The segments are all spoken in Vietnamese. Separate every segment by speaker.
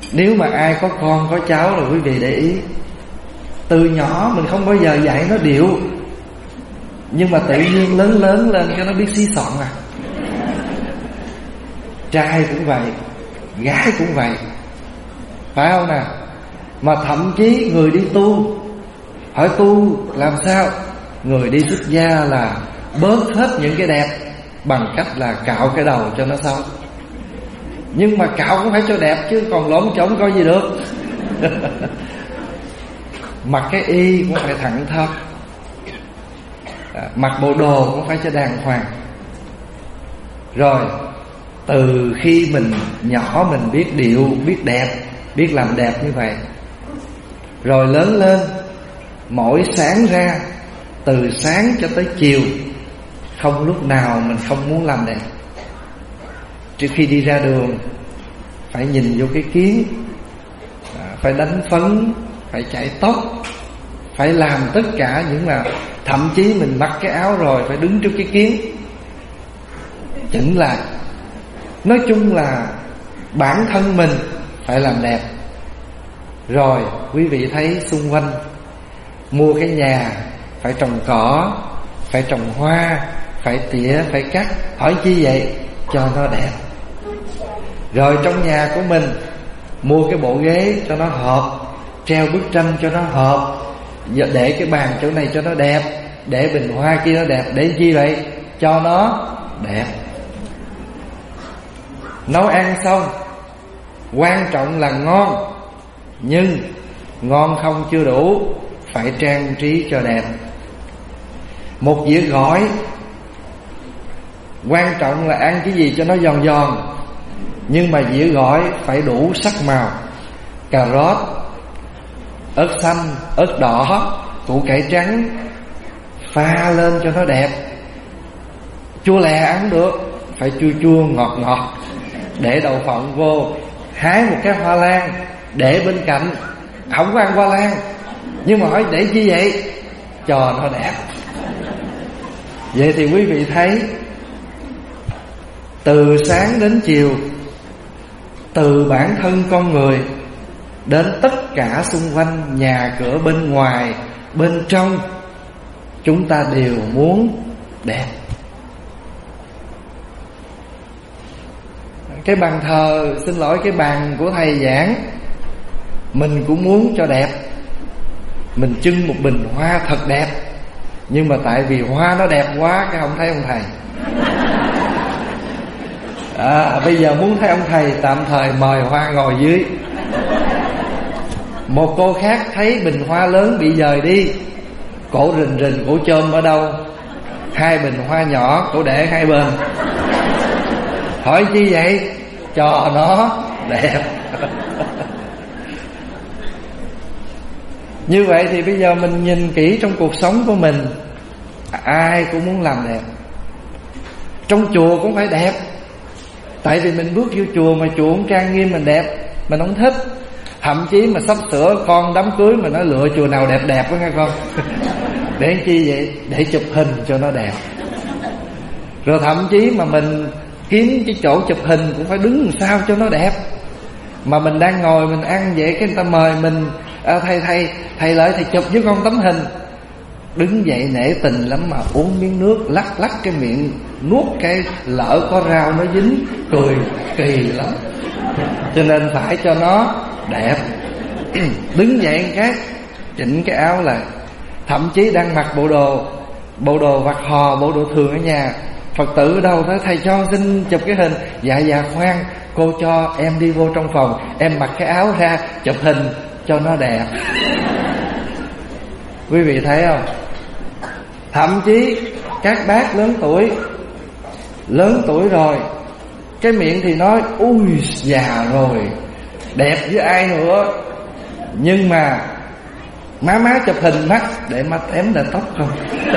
Speaker 1: Nếu mà ai có con có cháu là quý vị để ý, từ nhỏ mình không bao giờ dạy nó điệu, nhưng mà tự nhiên lớn lớn lên cho nó biết xí xọn à. Trai cũng vậy, gái cũng vậy, phải không nè? Mà thậm chí người đi tu, hỏi tu làm sao? Người đi xuất gia là bớt hết những cái đẹp bằng cách là cạo cái đầu cho nó xấu. Nhưng mà cạo cũng phải cho đẹp chứ, còn lõm trống coi gì được. Mặc cái y cũng phải thẳng thớt, mặc bộ đồ cũng phải cho đàng hoàng. Rồi từ khi mình nhỏ mình biết điệu, biết đẹp, biết làm đẹp như vậy, rồi lớn lên mỗi sáng ra, từ sáng cho tới chiều, không lúc nào mình không muốn làm đẹp. Trước khi đi ra đường phải nhìn vô cái kiến, phải đánh phấn, phải chải tóc, phải làm tất cả những mà thậm chí mình mặc cái áo rồi phải đứng trước cái kiến chỉnh lại. Nói chung là bản thân mình phải làm đẹp. Rồi quý vị thấy xung quanh, mua cái nhà phải trồng cỏ, phải trồng hoa, phải tỉa, phải cắt. Hỏi chi vậy? Cho nó đẹp. Rồi trong nhà của mình mua cái bộ ghế cho nó hợp, treo bức tranh cho nó hợp, để cái bàn chỗ này cho nó đẹp, để bình hoa kia nó đẹp. Để chi vậy? Cho nó đẹp. Nấu ăn xong, quan trọng là ngon, nhưng ngon không chưa đủ, phải trang trí cho đẹp. Một dĩa gỏi, quan trọng là ăn cái gì cho nó giòn giòn, nhưng mà dĩa gỏi phải đủ sắc màu: cà rốt, ớt xanh, ớt đỏ, củ cải trắng, pha lên cho nó đẹp. Chua lè ăn được, phải chua chua ngọt ngọt. Để đậu phộng vô, hái một cái hoa lan để bên cạnh. Không có ăn hoa lan, nhưng mà hỏi để chi vậy? Cho nó đẹp. Vậy thì quý vị thấy, từ sáng đến chiều, từ bản thân con người đến tất cả xung quanh, nhà cửa bên ngoài, bên trong, chúng ta đều muốn đẹp. Cái bàn thờ, xin lỗi, cái bàn của thầy giảng, mình cũng muốn cho đẹp. Mình trưng một bình hoa thật đẹp, nhưng mà tại vì hoa nó đẹp quá, cái không thấy ông thầy. Bây giờ muốn thấy ông thầy, tạm thời mời hoa ngồi dưới. Một cô khác thấy bình hoa lớn bị dời đi, cổ rình rình, cổ chôm ở đâu? Hai bình hoa nhỏ, cổ để hai bên. Hỏi chi vậy? Cho nó đẹp. Như vậy thì bây giờ mình nhìn kỹ trong cuộc sống của mình, ai cũng muốn làm đẹp. Trong chùa cũng phải đẹp, tại vì mình bước vô chùa mà chùa không trang nghiêm mình đẹp, mình không thích. Thậm chí mà sắp sửa con đám cưới mà nó lựa chùa nào đẹp đẹp đó nghe con. Để chi vậy? Để chụp hình cho nó đẹp. Rồi thậm chí mà mình kiếm cái chỗ chụp hình cũng phải đứng làm sao cho nó đẹp. Mà mình đang ngồi mình ăn vậy, cái người ta mời mình, thầy lại thầy chụp với con tấm hình. Đứng dậy nể tình lắm mà uống miếng nước, lắc lắc cái miệng, nuốt cái lỡ có rau nó dính, cười kỳ lắm. Cho nên phải cho nó đẹp. Đứng dậy cái chỉnh cái áo lại. Thậm chí đang mặc bộ đồ vặt hò, bộ đồ thường ở nhà, Phật tử ở đâu tới thầy cho xin chụp cái hình. Dạ khoan, cô cho em đi vô trong phòng, em mặc cái áo ra chụp hình cho nó đẹp. Quý vị thấy không? Thậm chí các bác lớn tuổi rồi, cái miệng thì nói ui già rồi, đẹp với ai nữa. Nhưng mà má chụp hình mắt để má tém lên tóc không.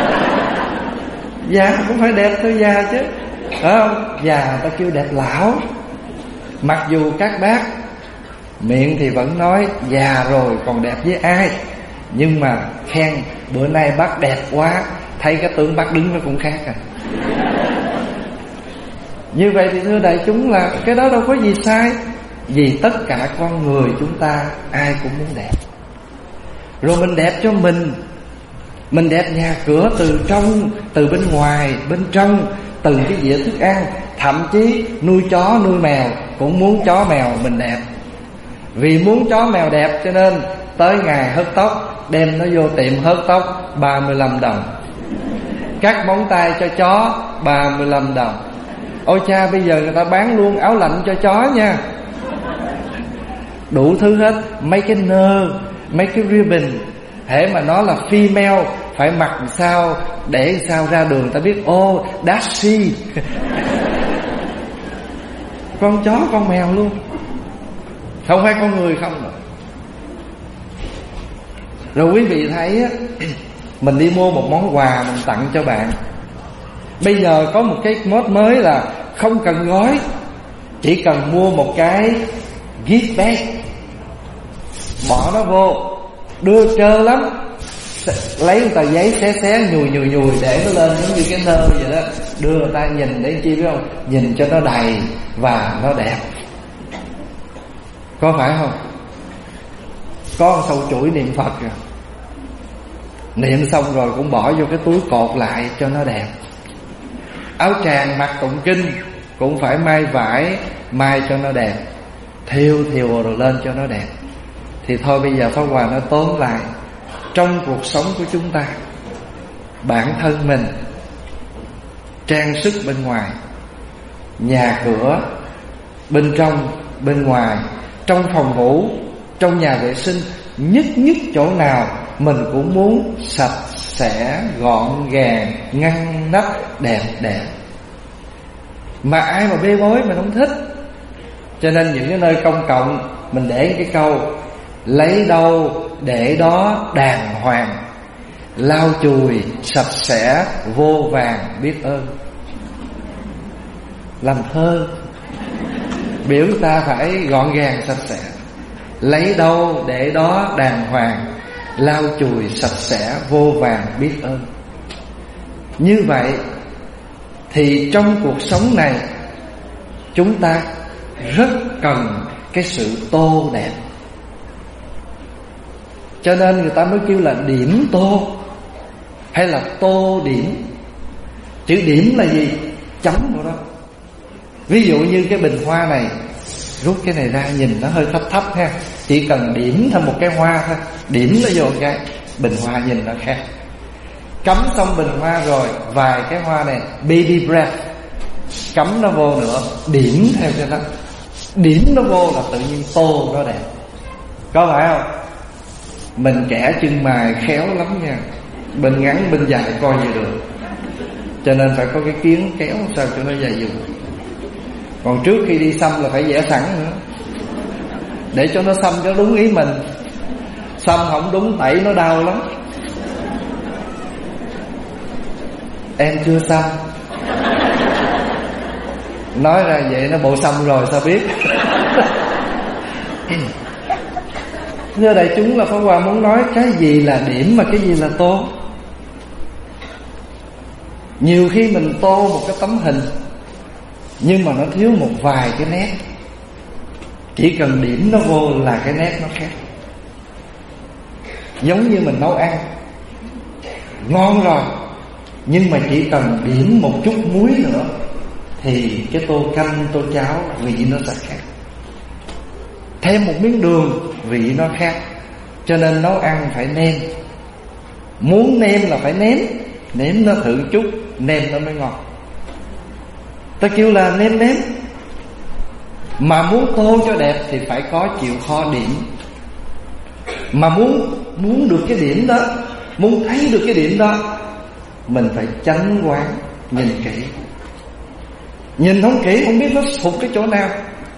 Speaker 1: Già cũng phải đẹp thôi già chứ, phải không? Già ta kêu đẹp lão. Mặc dù các bác miệng thì vẫn nói già rồi còn đẹp với ai, nhưng mà khen bữa nay bác đẹp quá, thấy cái tượng bác đứng nó cũng khác à. Như vậy thì thưa đại chúng là cái đó đâu có gì sai. Vì tất cả con người chúng ta ai cũng muốn đẹp. Rồi mình đẹp cho mình đẹp nhà cửa từ trong, từ bên ngoài, bên trong, từ cái dĩa thức ăn. Thậm chí nuôi chó nuôi mèo cũng muốn chó mèo mình đẹp. Vì muốn chó mèo đẹp cho nên tới ngày hớt tóc đem nó vô tiệm hớt tóc 35 đồng. Cắt móng tay cho chó 35 đồng. Ôi cha, bây giờ người ta bán luôn áo lạnh cho chó nha. Đủ thứ hết. Mấy cái nơ, mấy cái ribbon, hễ mà nó là female phải mặc sao để sao ra đường ta biết ô that's she. Con chó con mèo luôn, không phải con người không nữa. Rồi quý vị thấy á, mình đi mua một món quà mình tặng cho bạn. Bây giờ có một cái mốt mới là không cần gói, chỉ cần mua một cái gift bag, bỏ nó vô, đưa trơ lắm, lấy một tờ giấy xé nhùi để nó lên giống như cái nơ vậy đó, đưa người ta nhìn để chi biết không, nhìn cho nó đầy và nó đẹp. Có phải không? Có sâu chuỗi niệm Phật rồi, niệm xong rồi cũng bỏ vô cái túi cột lại cho nó đẹp. Áo tràng mặc tụng kinh cũng phải may vải, may cho nó đẹp, thêu rồi lên cho nó đẹp. Thì thôi bây giờ Pháp Hòa nó tóm lại, trong cuộc sống của chúng ta, bản thân mình trang sức bên ngoài, nhà cửa bên trong, bên ngoài, trong phòng ngủ, trong nhà vệ sinh, nhất chỗ nào mình cũng muốn sạch sẽ, gọn gàng, ngăn nắp, đẹp. Mà ai mà bê bối mình không thích. Cho nên những cái nơi công cộng mình để cái câu lấy đâu để đó đàng hoàng, lau chùi sạch sẽ vô vàng biết ơn. Làm thơ biểu ta phải gọn gàng sạch sẽ, lấy đâu để đó đàng hoàng, lau chùi sạch sẽ vô vàng biết ơn. Như vậy thì trong cuộc sống này chúng ta rất cần cái sự tô đẹp. Cho nên người ta mới kêu là điểm tô hay là tô điểm. Chữ điểm là gì? Chấm vào đó. Ví dụ như cái bình hoa này, rút cái này ra nhìn nó hơi thấp ha, chỉ cần điểm thêm một cái hoa thôi, điểm nó vô cái bình hoa nhìn nó khác. Cắm xong bình hoa rồi, vài cái hoa này baby breath, cắm nó vô nữa, điểm theo cho nó, điểm nó vô là tự nhiên tô nó đẹp. Có phải không? Mình kẻ chân mài khéo lắm nha, bên ngắn bên dài coi như được. Cho nên phải có cái kiến kéo sao cho nó dài dùn. Còn trước khi đi xăm là phải vẽ sẵn nữa, để cho nó xăm cho đúng ý mình. Xăm không đúng tẩy nó đau lắm. Em chưa xăm. Nói ra vậy nó bộ xăm rồi sao biết. Thưa đại chúng, là Pháp Hòa muốn nói cái gì là điểm mà cái gì là tô. Nhiều khi mình tô một cái tấm hình nhưng mà nó thiếu một vài cái nét, chỉ cần điểm nó vô là cái nét nó khác. Giống như mình nấu ăn ngon rồi, nhưng mà chỉ cần điểm một chút muối nữa thì cái tô canh, tô cháo vị nó sẽ khác. Thêm một miếng đường vị nó khác. Cho nên nấu ăn phải nêm. Muốn nêm là phải nếm, nếm nó thử chút, nêm nó mới ngon. Ta kêu là nêm nếm. Mà muốn tô cho đẹp thì phải có chịu khó điểm. Mà muốn được cái điểm đó, muốn thấy được cái điểm đó, mình phải chánh quán, nhìn kỹ. Nhìn không kỹ không biết nó sụt cái chỗ nào.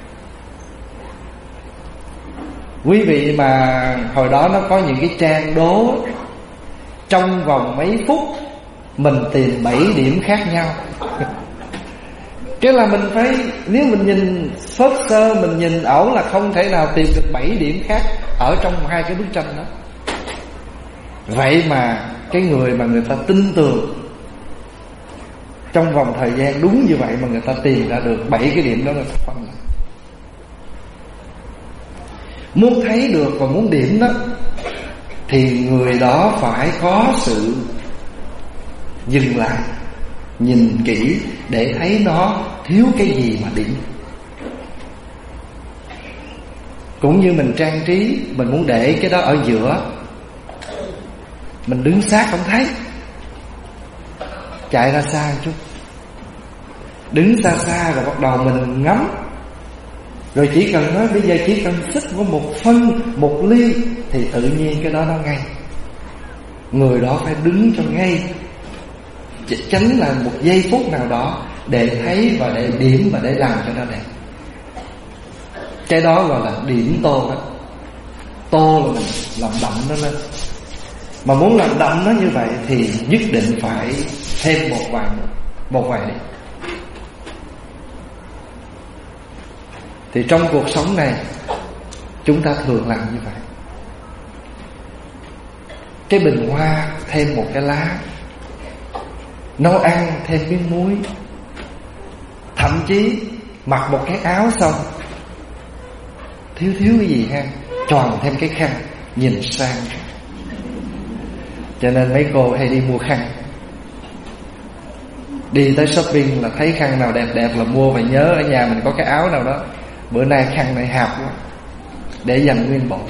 Speaker 1: Quý vị mà hồi đó nó có những cái trang đố, trong vòng mấy phút mình tìm 7 điểm khác nhau. Cái là mình phải, nếu mình nhìn phớt sơ, mình nhìn ẩu là không thể nào tìm được 7 điểm khác ở trong hai cái bức tranh đó. Vậy mà cái người mà người ta tin tưởng, trong vòng thời gian đúng như vậy mà người ta tìm ra được 7 cái điểm đó là phân. Muốn thấy được và muốn điểm đó thì người đó phải có sự dừng lại, nhìn kỹ để thấy nó thiếu cái gì mà điểm. Cũng như mình trang trí, mình muốn để cái đó ở giữa, mình đứng sát không thấy, chạy ra xa một chút, đứng xa xa rồi bắt đầu mình ngắm. Rồi chỉ cần nói bây giờ chỉ cần xích có một phân, một ly thì tự nhiên cái đó nó ngay. Người đó phải đứng cho ngay, tránh là một giây phút nào đó để thấy và để điểm và để làm cho nó đẹp. Cái đó gọi là điểm tô đó. Tô là mình làm đậm nó lên. Mà muốn làm đậm nó như vậy thì nhất định phải thêm một vài điểm. Thì trong cuộc sống này chúng ta thường làm như vậy. Cái bình hoa thêm một cái lá, nấu ăn thêm miếng muối, thậm chí mặc một cái áo xong thiếu cái gì ha, tròn thêm cái khăn, nhìn sang. Cho nên mấy cô hay đi mua khăn, đi tới shopping là thấy khăn nào đẹp đẹp là mua, và nhớ ở nhà mình có cái áo nào đó, bữa nay khăn này hạp quá, để dành nguyên bộ.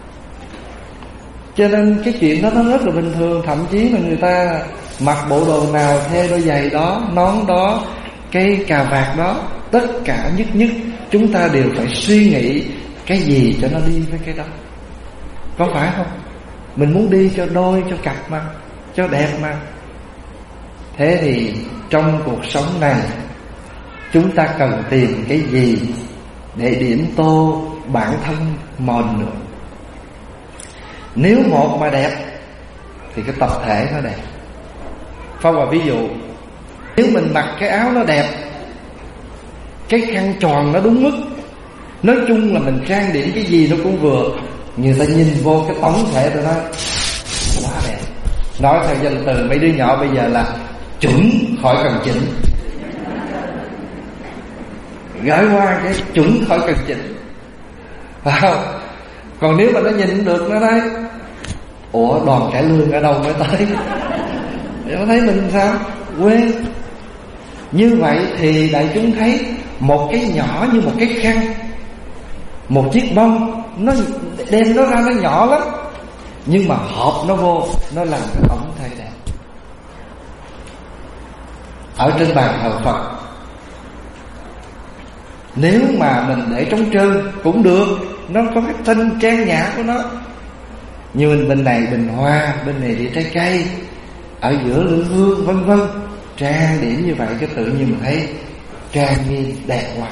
Speaker 1: Cho nên cái chuyện đó nó rất là bình thường. Thậm chí mà người ta mặc bộ đồ nào, theo đôi giày đó, nón đó, cái cà vạt đó, tất cả nhất chúng ta đều phải suy nghĩ cái gì cho nó đi với cái đó, có phải không? Mình muốn đi cho đôi, cho cặp mà, cho đẹp mà. Thế thì trong cuộc sống này chúng ta cần tìm cái gì để điểm tô bản thân mình nữa. Nếu một mà đẹp thì cái tập thể nó đẹp. Phong vào ví dụ, nếu mình mặc cái áo nó đẹp, cái khăn tròn nó đúng mức, nói chung là mình trang điểm cái gì nó cũng vừa, người ta nhìn vô cái tổng thể rồi nói quá đẹp. Nói theo danh từ mấy đứa nhỏ bây giờ là chuẩn khỏi cần chỉnh, gửi qua cái chuẩn khỏi cần chỉnh, phải không? Còn nếu mà nó nhìn được nó nói ủa đoàn cải lương ở đâu mới tới, nó thấy mình sao quên. Như vậy thì đại chúng thấy một cái nhỏ như một cái khăn, một chiếc bông, nó đem nó ra nó nhỏ lắm, nhưng mà hộp nó vô, nó làm cái tổng thể đẹp. Ở trên bàn thờ Phật, nếu mà mình để trống trơn cũng được, nó có cái tinh trang nhã của nó. Như mình bên này bình hoa, bên này đĩa trái cây, ở giữa lư hương vân vân, trang điểm như vậy cái tự nhiên mình thấy trang nghiêm đẹp quá.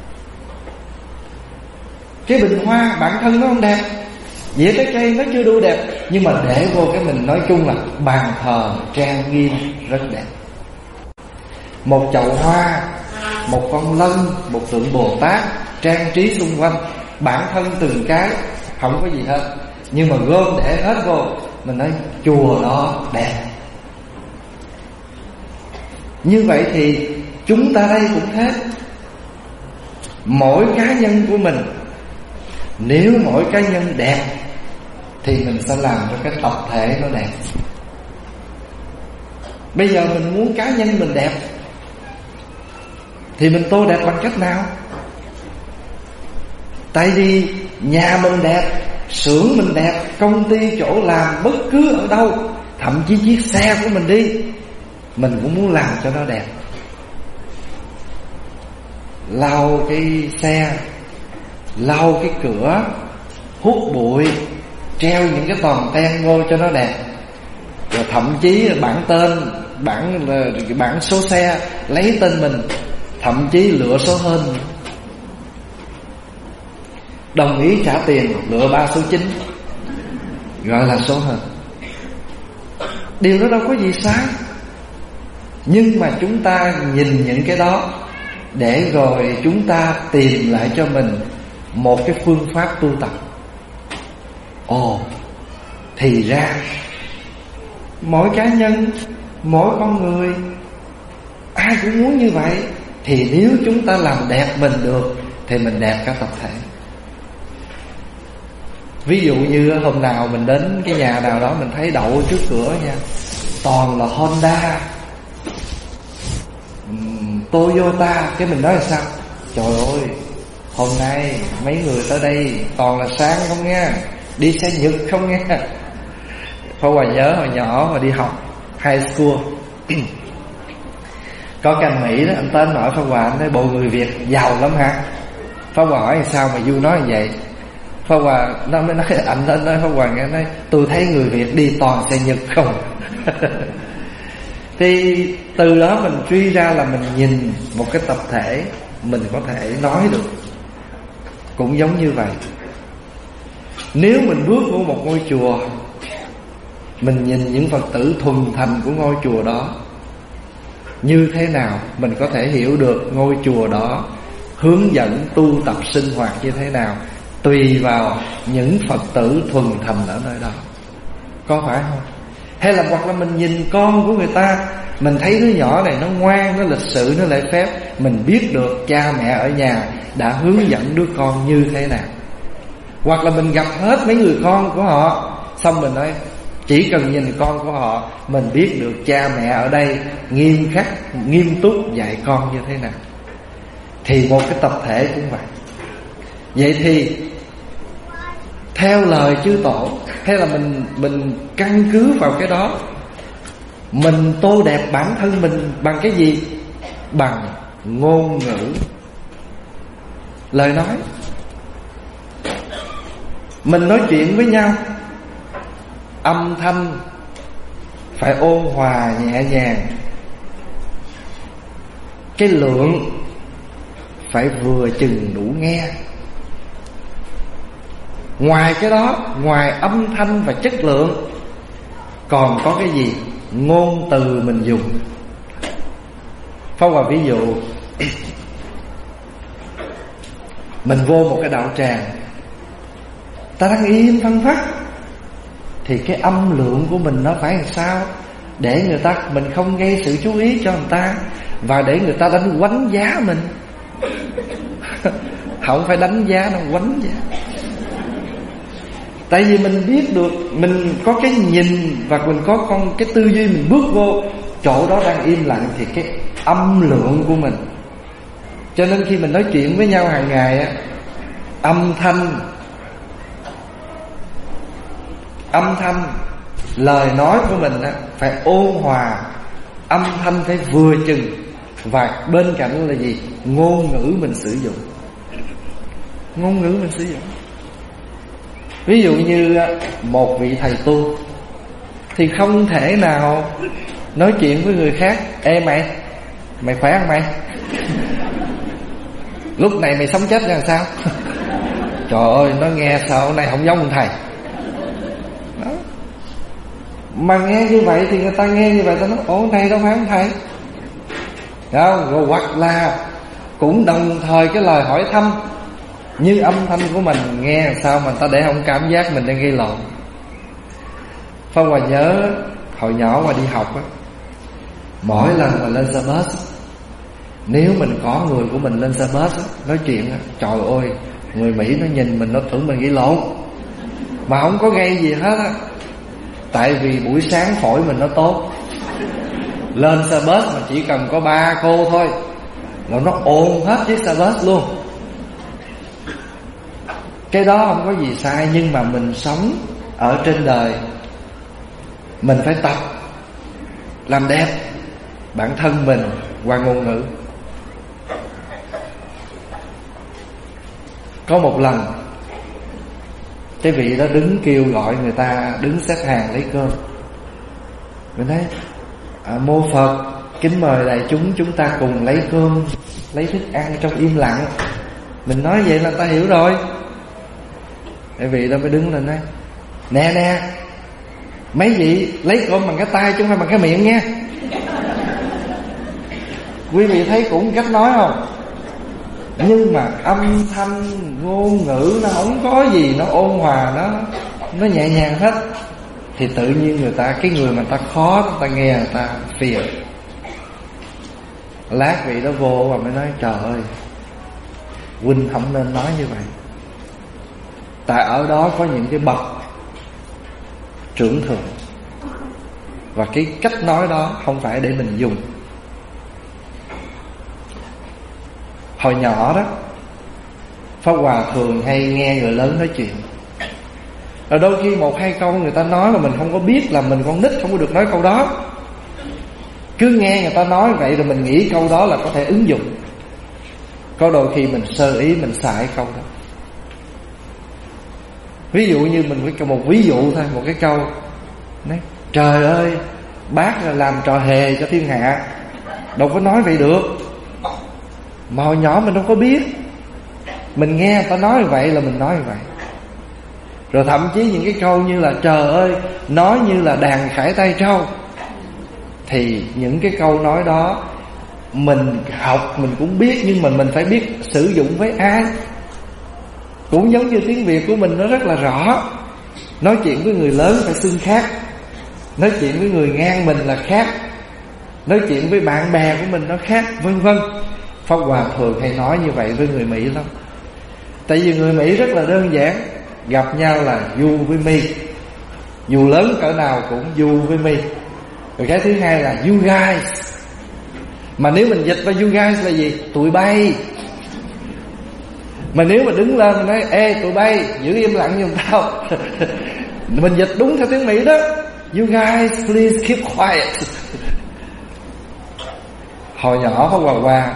Speaker 1: Cái bình hoa bản thân nó không đẹp, dĩa trái cây nó chưa đủ đẹp, nhưng mà để vô cái mình nói chung là bàn thờ trang nghiêm rất đẹp. Một chậu hoa, một con lân, một tượng Bồ Tát trang trí xung quanh, bản thân từng cái không có gì hết, nhưng mà gom để hết vô, mình nói chùa đó đẹp. Như vậy thì chúng ta đây cũng thế. Mỗi cá nhân của mình, nếu mỗi cá nhân đẹp thì mình sẽ làm cho cái tập thể nó đẹp. Bây giờ mình muốn cá nhân mình đẹp thì mình tô đẹp bằng cách nào? Tại vì nhà mình đẹp, xưởng mình đẹp, công ty chỗ làm, bất cứ ở đâu, thậm chí chiếc xe của mình đi, mình cũng muốn làm cho nó đẹp. Lau cái xe, lau cái cửa, hút bụi, treo những cái toàn ten vô cho nó đẹp. Rồi thậm chí bản tên, bản số xe lấy tên mình, thậm chí lựa số hên, đồng ý trả tiền lựa 3 số 9, gọi là số hên. Điều đó đâu có gì sai. Nhưng mà chúng ta nhìn những cái đó để rồi chúng ta tìm lại cho mình một cái phương pháp tu tập. Ồ, thì ra mỗi cá nhân, mỗi con người ai cũng muốn như vậy. Thì nếu chúng ta làm đẹp mình được thì mình đẹp cả tập thể. Ví dụ như hôm nào mình đến cái nhà nào đó, mình thấy đậu trước cửa nha, toàn là Honda, Toyota. Cái mình nói là sao? Trời ơi, hôm nay mấy người tới đây toàn là sang không nghe, đi xe Nhật không nghe. Pháp Hòa nhớ hồi nhỏ mà đi học high school có cái anh Mỹ đó, anh tên hỏi Pháp Hòa, anh nói bộ người Việt giàu lắm hả? Pháp Hòa hỏi sao mà Du nói như vậy? Pháp Hòa nó mới nói, anh nói Pháp Hòa nghe, nói tôi thấy người Việt đi toàn xe Nhật không. Thì từ đó mình truy ra là mình nhìn một cái tập thể, mình có thể nói được. Cũng giống như vậy, nếu mình bước vào một ngôi chùa, mình nhìn những Phật tử thuần thành của ngôi chùa đó như thế nào, mình có thể hiểu được ngôi chùa đó hướng dẫn tu tập sinh hoạt như thế nào, tùy vào những Phật tử thuần thành ở nơi đó. Có phải không? Hay là hoặc là mình nhìn con của người ta, mình thấy đứa nhỏ này nó ngoan, nó lịch sự, nó lễ phép, mình biết được cha mẹ ở nhà đã hướng dẫn đứa con như thế nào. Hoặc là mình gặp hết mấy người con của họ, xong mình nói chỉ cần nhìn con của họ, mình biết được cha mẹ ở đây nghiêm khắc, nghiêm túc dạy con như thế nào. Thì một cái tập thể cũng vậy. Vậy thì theo lời chư tổ, hay là mình căn cứ vào cái đó, mình tô đẹp bản thân mình bằng cái gì? Bằng ngôn ngữ, lời nói. Mình nói chuyện với nhau, âm thanh phải ôn hòa nhẹ nhàng, cái lượng phải vừa chừng đủ nghe. Ngoài cái đó, ngoài âm thanh và chất lượng, còn có cái gì? Ngôn từ mình dùng. Pháp Hòa ví dụ, mình vô một cái đạo tràng, ta đang im phăng phắc, thì cái âm lượng của mình nó phải làm sao để người ta, mình không gây sự chú ý cho người ta, và để người ta đánh giá mình. Không phải đánh giá, nó đánh giá. Tại vì mình biết được, mình có cái nhìn và mình có cái tư duy, mình bước vô chỗ đó đang im lặng thì cái âm lượng của mình. Cho nên khi mình nói chuyện với nhau hàng ngày á, âm thanh lời nói của mình á, phải ôn hòa, âm thanh phải vừa chừng, và bên cạnh là gì? Ngôn ngữ mình sử dụng. Ngôn ngữ mình sử dụng. Ví dụ như một vị thầy tu thì không thể nào nói chuyện với người khác: ê mày khỏe không mày? Lúc này mày sống chết ra làm sao? Trời ơi, nó nghe sao này không giống thầy đó. Mà nghe như vậy thì người ta nghe như vậy, ta nói ủa này đâu phải ông thầy đó. Rồi hoặc là cũng đồng thời cái lời hỏi thăm, như âm thanh của mình nghe làm sao mà người ta để không cảm giác mình đang gây lộn. Pháp Hòa nhớ hồi nhỏ Hòa đi học á, mỗi lần mà lên xe bus, nếu mình có người của mình lên xe bus á, nói chuyện á, trời ơi, người Mỹ nó nhìn mình, nó tưởng mình gây lộn, mà không có gây gì hết á. Tại vì buổi sáng phổi mình nó tốt, lên xe bus mà chỉ cần có 3 cô thôi là nó ồn hết chiếc xe bus luôn. Cái đó không có gì sai, nhưng mà mình sống ở trên đời, mình phải tập làm đẹp bản thân mình qua ngôn ngữ. Có một lần, cái vị đó đứng kêu gọi người ta đứng xếp hàng lấy cơm. Mình nói mô Phật, kính mời đại chúng ta cùng lấy cơm, lấy thức ăn trong im lặng. Mình nói vậy là ta hiểu rồi. Cái vị đó mới đứng lên nói: nè, mấy vị lấy cơm bằng cái tay chứ không phải bằng cái miệng nha. Quý vị thấy cũng cách nói không? Nhưng mà âm thanh, ngôn ngữ nó không có gì, nó ôn hòa, nó nhẹ nhàng hết. Thì tự nhiên người ta, cái người mà ta khó, người ta nghe người ta phiền. Lát vị đó vô và mới nói: trời ơi, huynh không nên nói như vậy. Tại ở đó có những cái bậc trưởng thượng, và cái cách nói đó không phải để mình dùng. Hồi nhỏ đó, Pháp Hòa thường hay nghe người lớn nói chuyện. Rồi đôi khi một hai câu người ta nói mà mình không có biết, là mình con nít không có được nói câu đó. Cứ nghe người ta nói vậy rồi mình nghĩ câu đó là có thể ứng dụng. Có đôi khi mình sơ ý, mình xài câu đó. Ví dụ như mình có một ví dụ thôi, một cái câu nói, trời ơi, bác là làm trò hề cho thiên hạ. Đâu có nói vậy được. Mà hồi nhỏ mình đâu có biết. Mình nghe người ta nói vậy là mình nói vậy. Rồi thậm chí những cái câu như là trời ơi, nói như là đàn khải tay trâu. Thì những cái câu nói đó mình học mình cũng biết, nhưng mà mình phải biết sử dụng với ai. Cũng giống như tiếng Việt của mình nó rất là rõ. Nói chuyện với người lớn phải xưng khác, nói chuyện với người ngang mình là khác, nói chuyện với bạn bè của mình nó khác, vân vân. Pháp Hòa thường hay nói như vậy với người Mỹ lắm. Tại vì người Mỹ rất là đơn giản, gặp nhau là you with me, dù lớn cỡ nào cũng you with me. Rồi cái thứ hai là you guys. Mà nếu mình dịch vào you guys là gì? Tụi bay. Mà nếu mà đứng lên mình nói ê tụi bay, giữ im lặng giùm tao. Mình dịch đúng theo tiếng Mỹ đó. You guys please keep quiet. Hồi nhỏ Pháp Hòa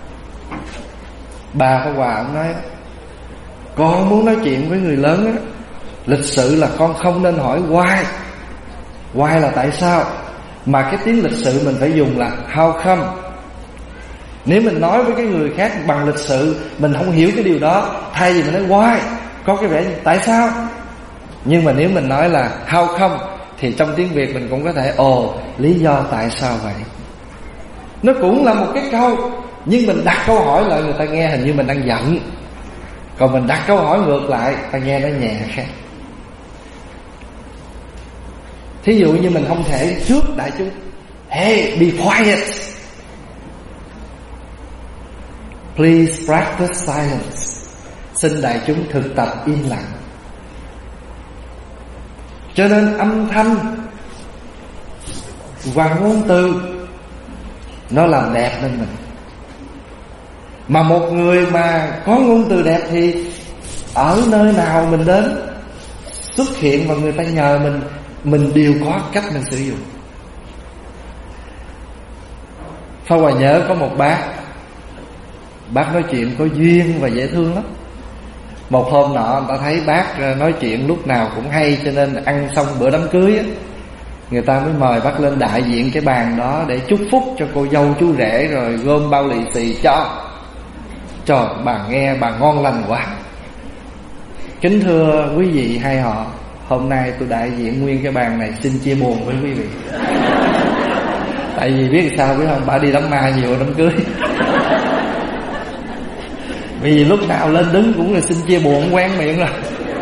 Speaker 1: bà Pháp Hòa ông nói, con muốn nói chuyện với người lớn á, lịch sự là con không nên hỏi why. Why là tại sao. Mà cái tiếng lịch sự mình phải dùng là how come. Nếu mình nói với cái người khác bằng lịch sự, mình không hiểu cái điều đó, thay vì mình nói why, có cái vẻ tại sao. Nhưng mà nếu mình nói là how come, thì trong tiếng Việt mình cũng có thể lý do tại sao vậy. Nó cũng là một cái câu, nhưng mình đặt câu hỏi lại người ta nghe hình như mình đang giận. Còn mình đặt câu hỏi ngược lại, ta nghe nó nhẹ khác. Thí dụ như mình không thể trước đại chúng hey be quiet, please practice silence, xin đại chúng thực tập im lặng. Cho nên âm thanh và ngôn từ nó làm đẹp lên mình. Mà một người mà có ngôn từ đẹp thì ở nơi nào mình đến xuất hiện và người ta nhờ mình đều có cách mình sử dụng. Pháp Hòa nhớ có một bác nói chuyện có duyên và dễ thương lắm. Một hôm nọ người ta thấy bác nói chuyện lúc nào cũng hay, cho nên ăn xong bữa đám cưới á, người ta mới mời bác lên đại diện cái bàn đó để chúc phúc cho cô dâu chú rể, rồi gom bao lì xì cho. Trời, bà nghe bà ngon lành quá. Kính thưa quý vị hai họ, hôm nay tôi đại diện nguyên cái bàn này xin chia buồn với quý vị. Tại vì biết sao biết không, bà đi đám ma nhiều đám cưới. Vì lúc nào lên đứng cũng là xin chia buồn quen miệng rồi.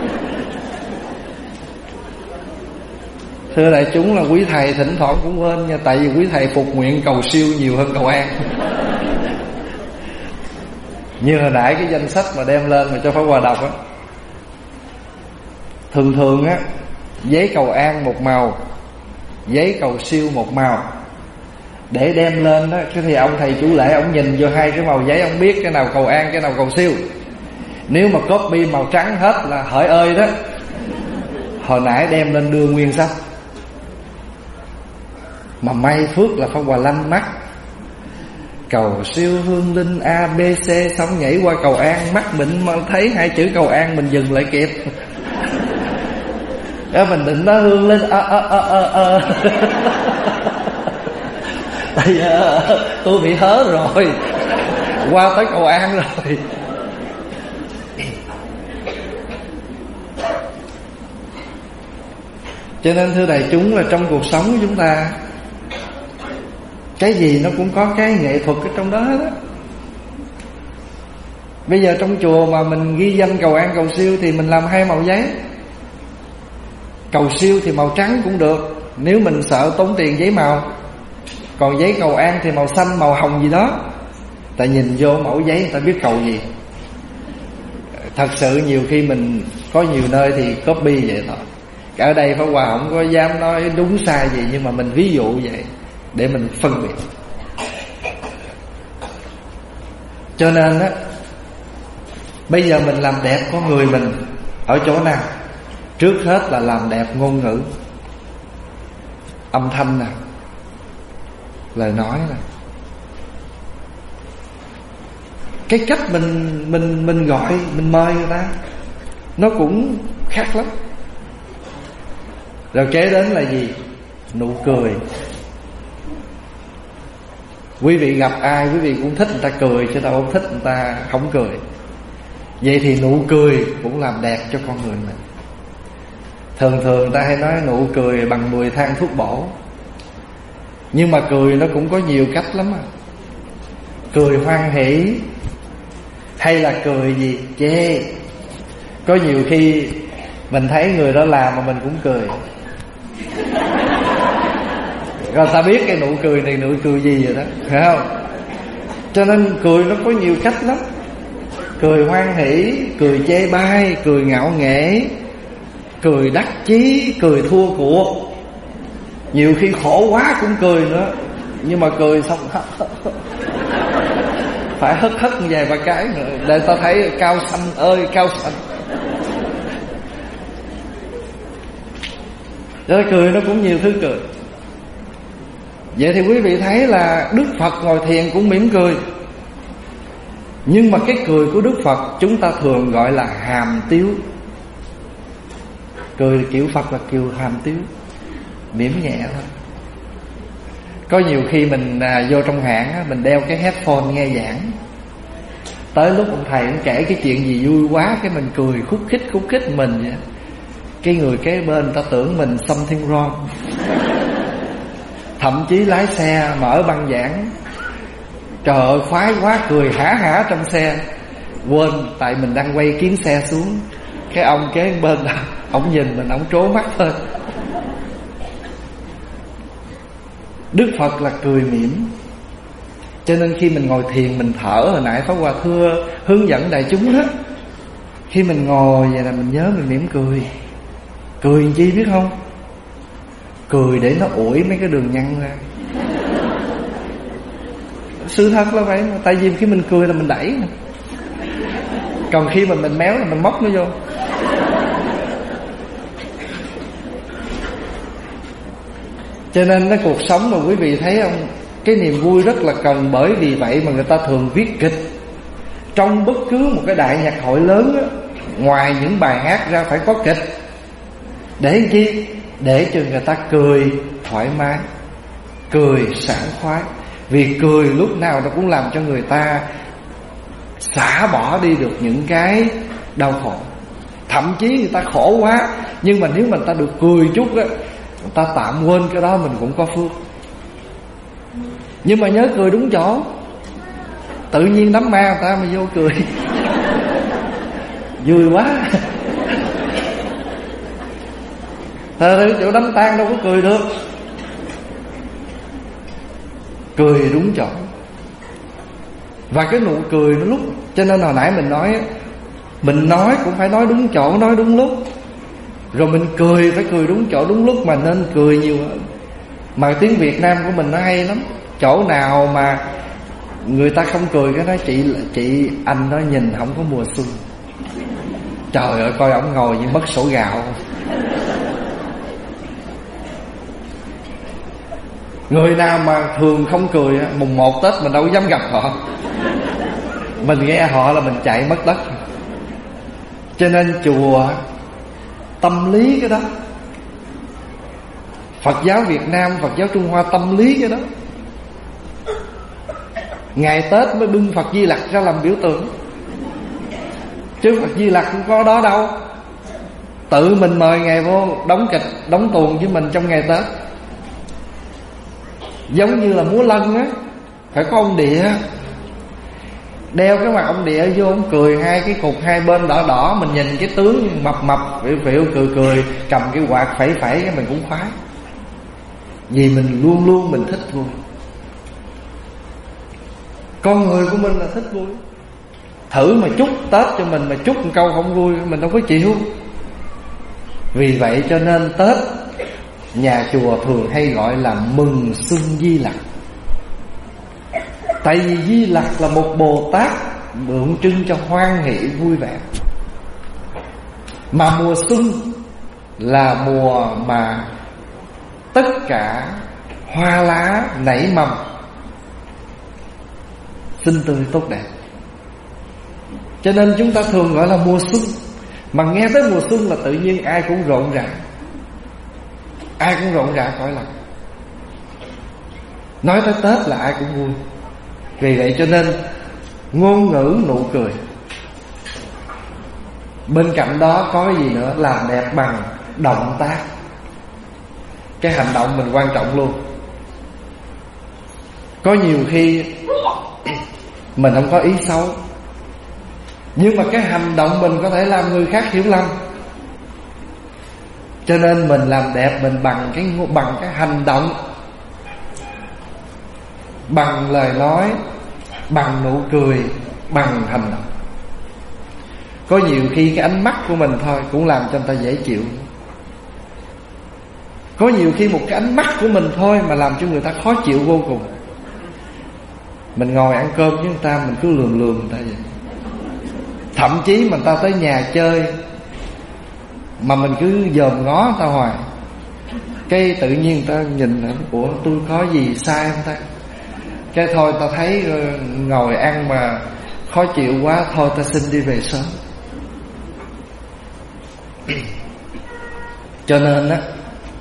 Speaker 1: Thưa đại chúng là quý thầy thỉnh thoảng cũng quên nha. Tại vì quý thầy phục nguyện cầu siêu nhiều hơn cầu an. Như hồi nãy cái danh sách mà đem lên mà cho Pháp Hòa đọc á, thường á, giấy cầu an một màu, giấy cầu siêu một màu. Để đem lên đó, cái thì ông thầy chủ lễ ông nhìn vô hai cái màu giấy, ông biết cái nào cầu an, cái nào cầu siêu. Nếu mà copy màu trắng hết là hỡi ơi đó. Hồi nãy đem lên đưa nguyên sách. Mà may phước là Pháp Hòa lanh mắt, cầu siêu hương linh ABC, xong nhảy qua cầu an, mắt mình mà thấy hai chữ cầu an mình dừng lại kịp. Đó, mình định nó hương linh Tại tôi bị hớ rồi, qua tới cầu an rồi. Cho nên thưa đại chúng là trong cuộc sống của chúng ta, cái gì nó cũng có cái nghệ thuật ở trong đó đó. Bây giờ trong chùa mà mình ghi danh cầu an cầu siêu thì mình làm hai màu giấy. Cầu siêu thì màu trắng cũng được, nếu mình sợ tốn tiền giấy màu. Còn giấy cầu an thì màu xanh, màu hồng gì đó. Ta nhìn vô mẫu giấy người ta biết cầu gì. Thật sự nhiều khi mình Có nhiều nơi thì copy vậy thôi. Ở đây Pháp Hòa không có dám nói đúng sai gì, nhưng mà mình ví dụ vậy để mình phân biệt. Cho nên á, bây giờ mình làm đẹp con người mình ở chỗ nào? Trước hết là làm đẹp ngôn ngữ, âm thanh nè, lời nói nè, cái cách mình gọi, mình mời người ta nó cũng khác lắm. Rồi kế đến là gì? Nụ cười. Quý vị gặp ai quý vị cũng thích người ta cười, chứ đâu không thích người ta không cười. Vậy thì nụ cười cũng làm đẹp cho con người mình. Thường người ta hay nói nụ cười bằng 10 thang thuốc bổ, nhưng mà cười nó cũng có nhiều cách lắm à. Cười hoan hỷ, hay là cười gì? Chê. Có nhiều khi mình thấy người đó làm mà mình cũng cười. Rồi ta biết cái nụ cười này nụ cười gì rồi đó, phải không? Cho nên cười nó có nhiều cách lắm. Cười hoan hỷ, cười chê bai, cười ngạo nghễ, cười đắc chí, cười thua cuộc. Nhiều khi khổ quá cũng cười nữa, nhưng mà cười xong phải hất vài ba cái nữa để ta thấy cao xanh ơi cao xanh. Cho cười nó cũng nhiều thứ cười. Vậy thì quý vị thấy là Đức Phật ngồi thiền cũng mỉm cười. Nhưng mà cái cười của Đức Phật chúng ta thường gọi là hàm tiếu. Cười kiểu Phật là kiểu hàm tiếu, mỉm nhẹ thôi. Có nhiều khi mình vô trong hãng á, mình đeo cái headphone nghe giảng. Tới lúc ông thầy ông kể cái chuyện gì vui quá, cái mình cười khúc khích mình vậy. Cái người kế bên ta tưởng mình something wrong. Thậm chí lái xe mở băng giảng, trời ơi khoái quá, cười hả trong xe, quên tại mình đang quay kiến xe xuống. Cái ông kế bên ông nhìn mình, ông trố mắt thôi. Đức Phật là cười mỉm. Cho nên khi mình ngồi thiền mình thở, hồi nãy Pháp Hòa thưa hướng dẫn đại chúng đó, khi mình ngồi vậy là mình nhớ mình mỉm cười. Cười làm chi biết không? Cười để nó ủi mấy cái đường nhăn ra. Sự thật là vậy. Tại vì khi mình cười là mình đẩy, còn khi mà mình méo là mình móc nó vô. Cho nên cái cuộc sống mà quý vị thấy không, cái niềm vui rất là cần. Bởi vì vậy mà người ta thường viết kịch. Trong bất cứ một cái đại nhạc hội lớn á, ngoài những bài hát ra phải có kịch. Để chi? Để cho người ta cười thoải mái, cười sảng khoái. Vì cười lúc nào nó cũng làm cho người ta xả bỏ đi được những cái đau khổ. Thậm chí người ta khổ quá, nhưng mà nếu mà người ta được cười chút á, người ta tạm quên cái đó mình cũng có phước. Nhưng mà nhớ cười đúng chỗ. Tự nhiên đám ma người ta mà vô cười vui quá. Thôi chỗ đám tang đâu có cười được. Cười đúng chỗ. Và cái nụ cười nó lúc, cho nên hồi nãy mình nói, mình nói cũng phải nói đúng chỗ, nói đúng lúc. Rồi mình cười phải cười đúng chỗ đúng lúc, mà nên cười nhiều hơn. Mà tiếng Việt Nam của mình nó hay lắm. Chỗ nào mà người ta không cười cái nói chị anh nó nhìn không có mùa xuân. Trời ơi coi ổng ngồi như mất sổ gạo. Người nào mà thường không cười, mùng 1 Tết mình đâu có dám gặp họ. Mình nghe họ là mình chạy mất đất. Cho nên chùa tâm lý cái đó. Phật giáo Việt Nam, Phật giáo Trung Hoa tâm lý cái đó. Ngày Tết mới bưng Phật Di Lặc ra làm biểu tượng, chứ Phật Di Lặc không có đó đâu. Tự mình mời Ngài vô đóng kịch, đóng tuồng với mình trong ngày Tết. Giống như là múa lân á, phải có ông địa đeo cái mặt ông địa vô, ông cười hai cái cục hai bên đỏ đỏ. Mình nhìn cái tướng mập phịu cười, cầm cái quạt phẩy cái mình cũng khoái. Vì mình luôn luôn mình thích vui. Con người của mình là thích vui. Thử mà chúc Tết cho mình mà chúc một câu không vui mình đâu có chịu. Vì vậy cho nên Tết nhà chùa thường hay gọi là mừng xuân Di Lặc. Tại vì Di Lặc là một Bồ Tát tượng trưng cho hoan hỷ vui vẻ. Mà mùa xuân là mùa mà tất cả hoa lá nảy mầm, xinh tươi tốt đẹp. Cho nên chúng ta thường gọi là mùa xuân. Mà nghe tới mùa xuân là tự nhiên ai cũng rộn rã, ai cũng rộn rã cõi lòng. Nói tới Tết là ai cũng vui. Vì vậy cho nên ngôn ngữ nụ cười. Bên cạnh đó có cái gì nữa? Làm đẹp bằng động tác. Cái hành động mình quan trọng luôn. Có nhiều khi mình không có ý xấu, nhưng mà cái hành động mình có thể làm người khác hiểu lầm. Cho nên mình làm đẹp mình bằng cái hành động, bằng lời nói, bằng nụ cười, bằng hành động. Có nhiều khi cái ánh mắt của mình thôi cũng làm cho người ta dễ chịu. Có nhiều khi một cái ánh mắt của mình thôi mà làm cho người ta khó chịu vô cùng. Mình ngồi ăn cơm với người ta, mình cứ lườm người ta vậy. Thậm chí mà người ta tới nhà chơi mà mình cứ dòm ngó người ta hoài, cái tự nhiên người ta nhìn lại, ủa tôi có gì sai không ta? Cái thôi ta thấy ngồi ăn mà khó chịu quá, thôi ta xin đi về sớm. Cho nên á,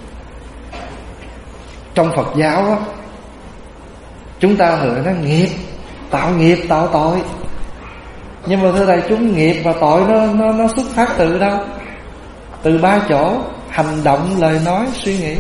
Speaker 1: trong Phật giáo á, chúng ta thường nói nghiệp tạo tội. Nhưng mà thưa đại chúng, nghiệp và tội nó xuất phát từ đâu? Từ ba chỗ: hành động, lời nói, suy nghĩ.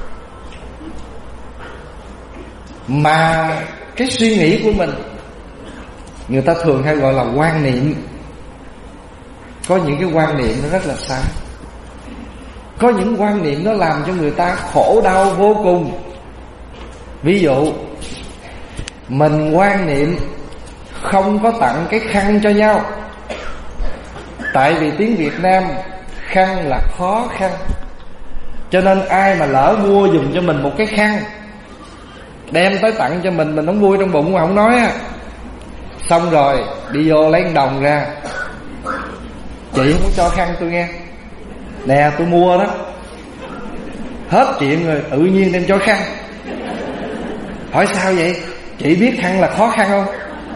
Speaker 1: Mà cái suy nghĩ của mình người ta thường hay gọi là quan niệm. Có những cái quan niệm nó rất là sai. Có những quan niệm nó làm cho người ta khổ đau vô cùng. Ví dụ mình quan niệm không có tặng cái khăn cho nhau, tại vì tiếng Việt Nam khăn là khó khăn. Cho nên ai mà lỡ mua dùm cho mình một cái khăn đem tới tặng cho mình không vui trong bụng mà không nói á. Xong rồi đi vô lấy 1 đồng ra: chị không cho khăn tôi nghe, nè tôi mua đó. Hết chuyện rồi tự nhiên đem cho khăn. Hỏi sao vậy? Chị biết khăn là khó khăn không?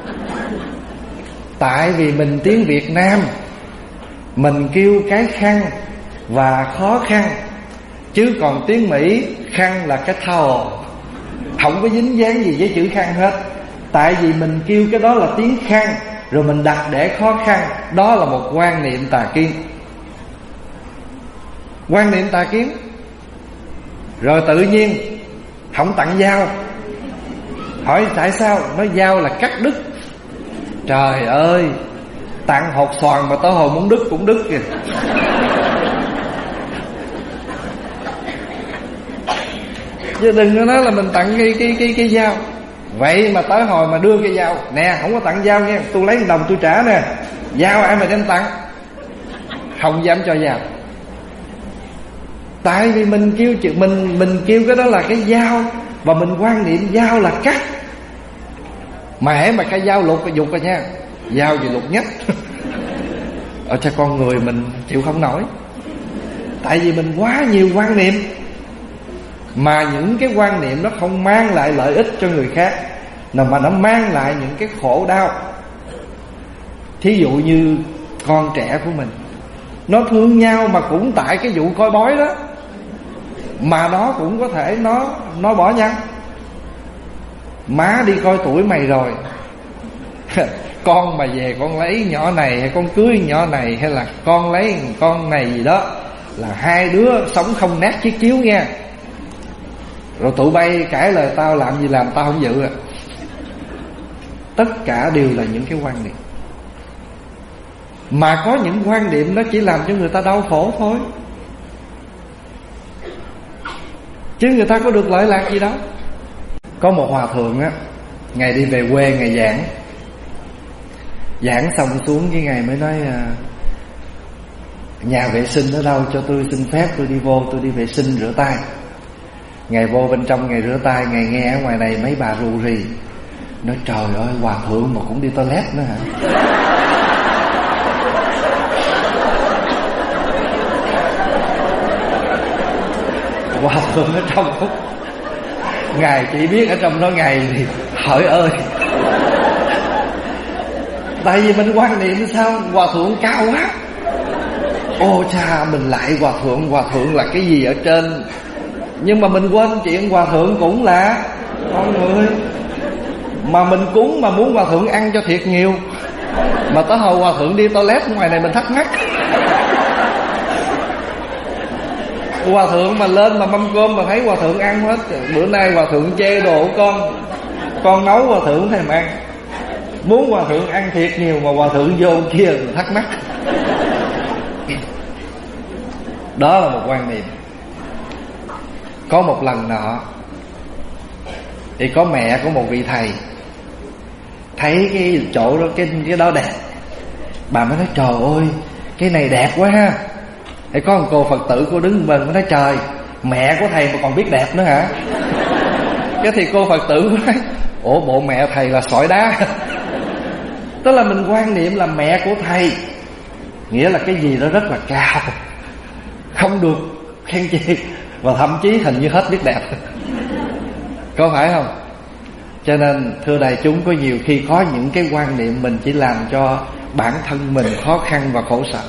Speaker 1: Tại vì mình tiếng Việt Nam mình kêu cái khăn và khó khăn, chứ còn tiếng Mỹ khăn là cái towel, không có dính dáng gì với chữ khăn hết. Tại vì mình kêu cái đó là tiếng khăn, rồi mình đặt để khó khăn. Đó là một quan niệm tà kiến. Quan niệm tà kiến. Rồi tự nhiên không tặng dao. Hỏi tại sao? Nói dao là cắt đứt. Trời ơi, tặng hột xoàn mà tới hồi muốn đứt cũng đứt kìa. Chứ đừng có nói là mình tặng cái dao. Vậy mà tới hồi mà đưa cái dao: nè không có tặng dao nha, tôi lấy 1 đồng tôi trả nè. Dao ai mà đem tặng? Không dám cho dao. Tại vì mình kêu mình kêu cái đó là cái dao, và mình quan niệm dao là cắt. Mà hễ mà cái dao lục cái dục rồi nha, dao gì lục nhất. Ở cho con người mình chịu không nổi. Tại vì mình quá nhiều quan niệm, mà những cái quan niệm nó không mang lại lợi ích cho người khác, mà nó mang lại những cái khổ đau. Thí dụ như con trẻ của mình, nó thương nhau mà cũng tại cái vụ coi bói đó mà nó cũng có thể nó bỏ nhau. Má đi coi tuổi mày rồi, con mà về con lấy nhỏ này, hay con cưới nhỏ này, hay là con lấy con này gì đó, là hai đứa sống không nát chiếc chiếu nha. Rồi tụi bay cãi lời tao, làm gì làm tao không dự à. Tất cả đều là những cái quan niệm. Mà có những quan niệm nó chỉ làm cho người ta đau khổ thôi, chứ người ta có được lợi lạc gì đâu. Có một hòa thượng á, ngày đi về quê ngày giảng, Giảng xong xuống cái ngày mới nói nhà vệ sinh ở đâu, cho tôi xin phép tôi đi vô, tôi đi vệ sinh rửa tay. Ngài vô bên trong, Ngài rửa tay, Ngài nghe ở ngoài này mấy bà rù rì, nói trời ơi, hòa thượng mà cũng đi toilet nữa hả? Hòa thượng ở trong không, Ngài chỉ biết ở trong đó Ngài thì hỏi ơi. Tại vì mình quan niệm sao hòa thượng cao quá, ô cha mình lại hòa thượng là cái gì ở trên. Nhưng mà mình quên chuyện hòa thượng cũng là con người. Mà mình cúng mà muốn hòa thượng ăn cho thiệt nhiều, mà tới hồi hòa thượng đi toilet ngoài này mình thắc mắc. Hòa thượng mà lên mà mâm cơm mà thấy hòa thượng ăn hết. Bữa nay hòa thượng chê đồ con nấu hòa thượng thèm ăn. Muốn hòa thượng ăn thiệt nhiều mà hòa thượng vô kia mình thắc mắc. Đó là một quan niệm. Có một lần nọ thì có mẹ của một vị thầy thấy cái chỗ đó, cái đó đẹp. Bà mới nói trời ơi, cái này đẹp quá ha. Thì có một cô Phật tử cô đứng bên mới nói trời, mẹ của thầy mà còn biết đẹp nữa hả? Cái thì cô Phật tử nói ủa bộ mẹ thầy là sỏi đá. Tức là mình quan niệm là mẹ của thầy, nghĩa là cái gì đó rất là cao, không được khen chê, và thậm chí hình như hết biết đẹp. Có phải không? Cho nên thưa đại chúng, có nhiều khi có những cái quan niệm mình chỉ làm cho bản thân mình khó khăn và khổ sở.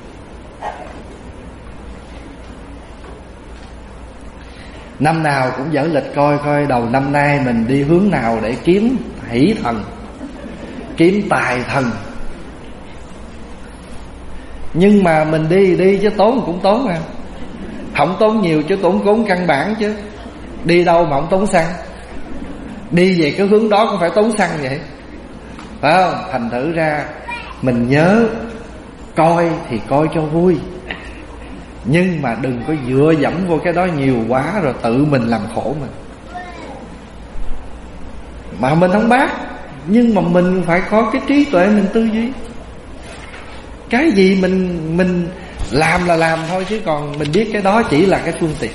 Speaker 1: Năm nào cũng dở lịch coi đầu năm nay mình đi hướng nào để kiếm hỷ thần, kiếm tài thần. Nhưng mà mình đi chứ tốn cũng tốn mà. Không tốn nhiều chứ tốn căn bản chứ. Đi đâu mà không tốn xăng? Đi về cái hướng đó cũng phải tốn xăng vậy, phải không? Thành thử ra mình nhớ coi thì coi cho vui, nhưng mà đừng có dựa dẫm vô cái đó nhiều quá rồi tự mình làm khổ mình. Mà mình không bác, nhưng mà mình phải có cái trí tuệ mình tư duy. Cái gì mình làm là làm thôi, chứ còn mình biết cái đó chỉ là cái phương tiện.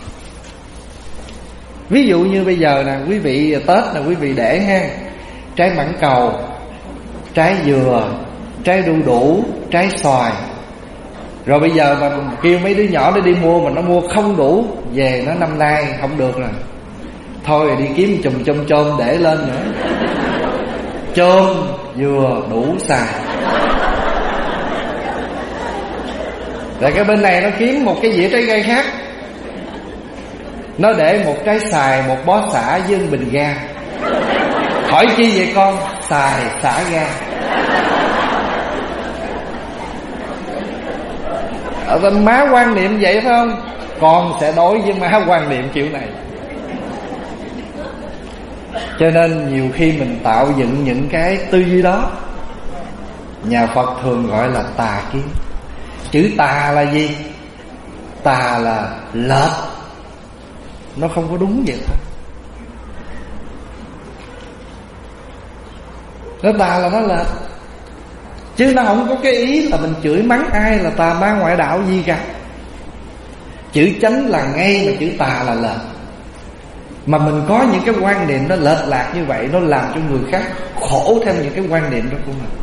Speaker 1: Ví dụ như bây giờ nè, quý vị Tết nè, quý vị để ha, trái mãng cầu, trái dừa, trái đu đủ, trái xoài. Rồi bây giờ mà mình kêu mấy đứa nhỏ để đi mua mà nó mua không đủ, về nó năm nay không được rồi, thôi đi kiếm chùm chôm để lên nữa. Chôm, dừa, đủ, xài. Rồi cái bên này nó kiếm một cái dĩa trái cây khác, nó để một trái xoài, một bó xả với một bình ga. Hỏi chi vậy con? Xài, xả, ga. Má quan niệm vậy phải không? Con sẽ đối với má quan niệm kiểu này. Cho nên nhiều khi mình tạo dựng những cái tư duy đó, nhà Phật thường gọi là tà kiến. Chữ tà là gì? Tà là lệch. Nó không có đúng vậy thôi. Nó tà là nó lệch, chứ nó không có cái ý là mình chửi mắng ai là tà ma ngoại đạo gì cả. Chữ chánh là ngay, mà chữ tà là lệch. Mà mình có những cái quan niệm nó lệch lạc như vậy, nó làm cho người khác khổ theo những cái quan niệm đó của mình.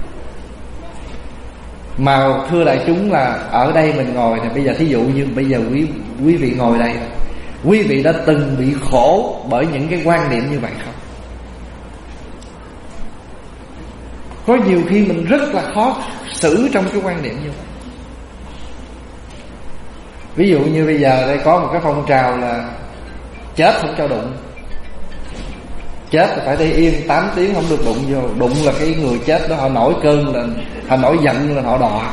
Speaker 1: Mà thưa đại chúng, là ở đây mình ngồi này, bây giờ thí dụ như bây giờ quý vị ngồi đây, quý vị đã từng bị khổ bởi những cái quan niệm như vậy không? Có nhiều khi mình rất là khó xử trong cái quan niệm như vậy. Ví dụ như bây giờ đây có một cái phong trào là chết không cho đụng. Chết là phải để yên 8 tiếng không được đụng vô. Đụng là cái người chết đó họ nổi cơn lên, họ nổi giận là họ đọa.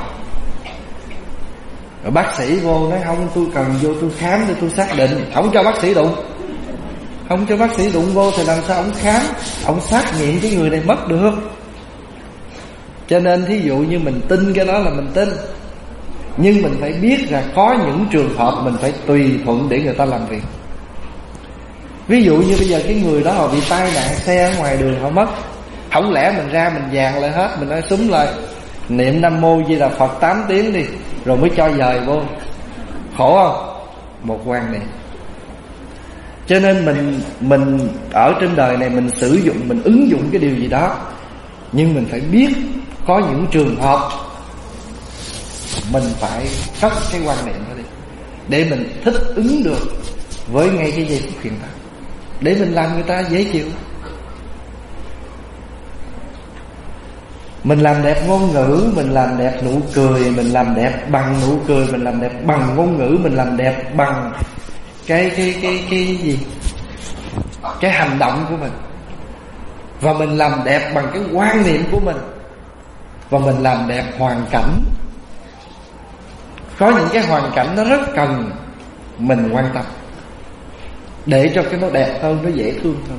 Speaker 1: Rồi bác sĩ vô nói không, tôi cần vô tôi khám để tôi xác định. Không cho bác sĩ đụng. Không cho bác sĩ đụng vô thì làm sao ông khám, ông xác nghiệm cái người này mất được. Cho nên thí dụ như mình tin cái đó là mình tin, nhưng mình phải biết là có những trường hợp mình phải tùy thuận để người ta làm việc. Ví dụ như bây giờ cái người đó họ bị tai nạn xe ở ngoài đường họ mất, Không lẽ mình ra mình dàn lại hết, mình nói súng lại niệm Nam Mô Di Đà Phật 8 tiếng đi, rồi mới cho dời vô. Khổ không? Một quan niệm. Cho nên mình ở trên đời này mình sử dụng, mình ứng dụng cái điều gì đó, nhưng mình phải biết có những trường hợp mình phải cất cái quan niệm đó đi, để mình thích ứng được với ngay cái giây phút hiện tại, để mình làm người ta dễ chịu. Mình làm đẹp ngôn ngữ, mình làm đẹp nụ cười, mình làm đẹp bằng nụ cười, mình làm đẹp bằng ngôn ngữ, mình làm đẹp bằng cái gì? Cái hành động của mình. Và mình làm đẹp bằng cái quan niệm của mình. Và mình làm đẹp hoàn cảnh. Có những cái hoàn cảnh nó rất cần mình quan tâm, để cho cái nó đẹp hơn, nó dễ thương hơn.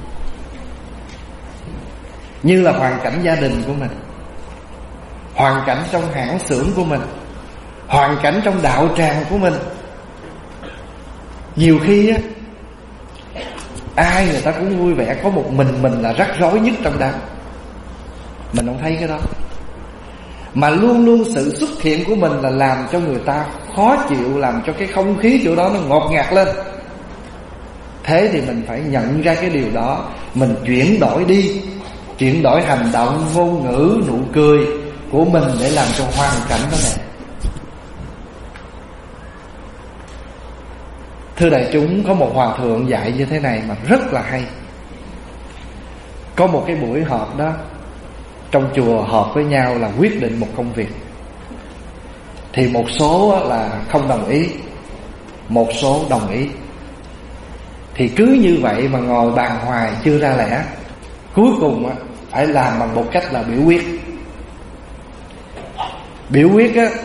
Speaker 1: Như là hoàn cảnh gia đình của mình, hoàn cảnh trong hãng xưởng của mình, hoàn cảnh trong đạo tràng của mình. Nhiều khi á, ai người ta cũng vui vẻ, có một mình là rắc rối nhất trong đám. Mình không thấy cái đó. Mà luôn luôn sự xuất hiện của mình là làm cho người ta khó chịu, làm cho cái không khí chỗ đó nó ngột ngạt lên. Thế thì mình phải nhận ra cái điều đó, mình chuyển đổi đi, chuyển đổi hành động, ngôn ngữ, nụ cười của mình để làm cho hoàn cảnh nó đẹp. Thưa đại chúng, có một hòa thượng dạy như thế này mà rất là hay. Có một cái buổi họp đó, trong chùa họp với nhau là quyết định một công việc. Thì một số là không đồng ý, một số đồng ý. Thì cứ như vậy mà ngồi bàn hoài chưa ra lẽ. Cuối cùng phải làm bằng một cách là biểu quyết. Biểu quyết á,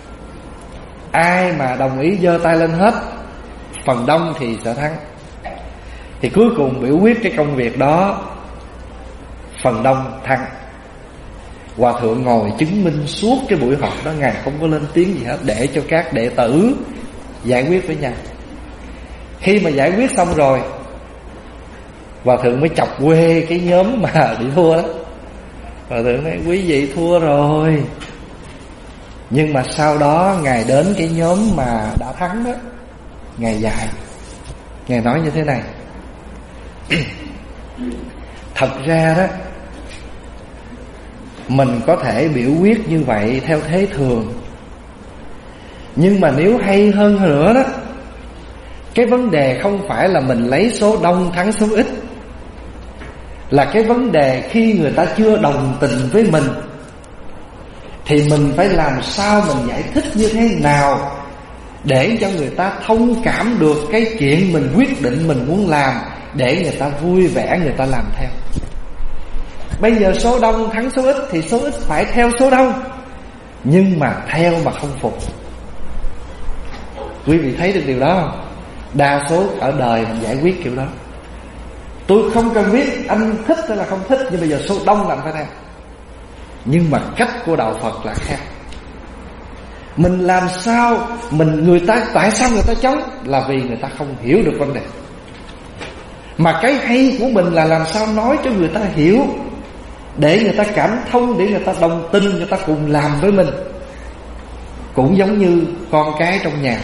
Speaker 1: ai mà đồng ý giơ tay lên hết, phần đông thì sẽ thắng. Thì cuối cùng biểu quyết cái công việc đó, phần đông thắng. Hòa thượng ngồi chứng minh suốt cái buổi họp đó, Ngài không có lên tiếng gì hết, để cho các đệ tử giải quyết với nhau. Khi mà giải quyết xong rồi, Hòa thượng mới chọc quê cái nhóm mà bị thua đó. Hòa thượng nói quý vị thua rồi. Nhưng mà sau đó Ngài đến cái nhóm mà đã thắng đó, Ngài dạy, Ngài nói như thế này. Thật ra đó, mình có thể biểu quyết như vậy theo thế thường, nhưng mà nếu hay hơn nữa đó, cái vấn đề không phải là mình lấy số đông thắng số ít, là cái vấn đề khi người ta chưa đồng tình với mình thì mình phải làm sao mình giải thích như thế nào để cho người ta thông cảm được cái chuyện mình quyết định mình muốn làm, để người ta vui vẻ, người ta làm theo. Bây giờ số đông thắng số ít thì số ít phải theo số đông, nhưng mà theo mà không phục. Quý vị thấy được điều đó không? Đa số ở đời mình giải quyết kiểu đó. Tôi không cần biết anh thích hay là không thích, nhưng bây giờ số đông làm phải theo. Nhưng mà cách của đạo Phật là khác. Mình làm sao người ta, tại sao người ta chống? Là vì người ta không hiểu được vấn đề. Mà cái hay của mình là làm sao nói cho người ta hiểu, để người ta cảm thông, để người ta đồng tình, người ta cùng làm với mình. Cũng giống như con cái trong nhà.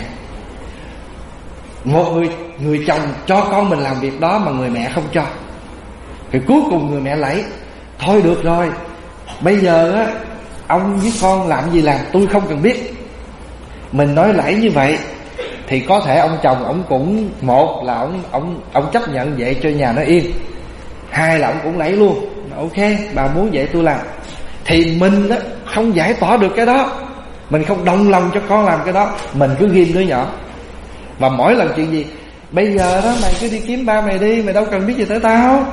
Speaker 1: Một người chồng cho con mình làm việc đó mà người mẹ không cho, thì cuối cùng người mẹ lấy. Thôi được rồi, bây giờ á, ông với con làm gì làm, tôi không cần biết. Mình nói lẫy như vậy thì có thể ông chồng ông cũng, một là ông chấp nhận vậy cho nhà nó yên, hai là ông cũng lấy luôn. Ok, bà muốn vậy tôi làm. Thì mình đó không giải tỏa được cái đó, mình không đồng lòng cho con làm cái đó, mình cứ ghim đứa nhỏ. Và mỗi lần chuyện gì, bây giờ đó mày cứ đi kiếm ba mày đi, mày đâu cần biết gì tới tao.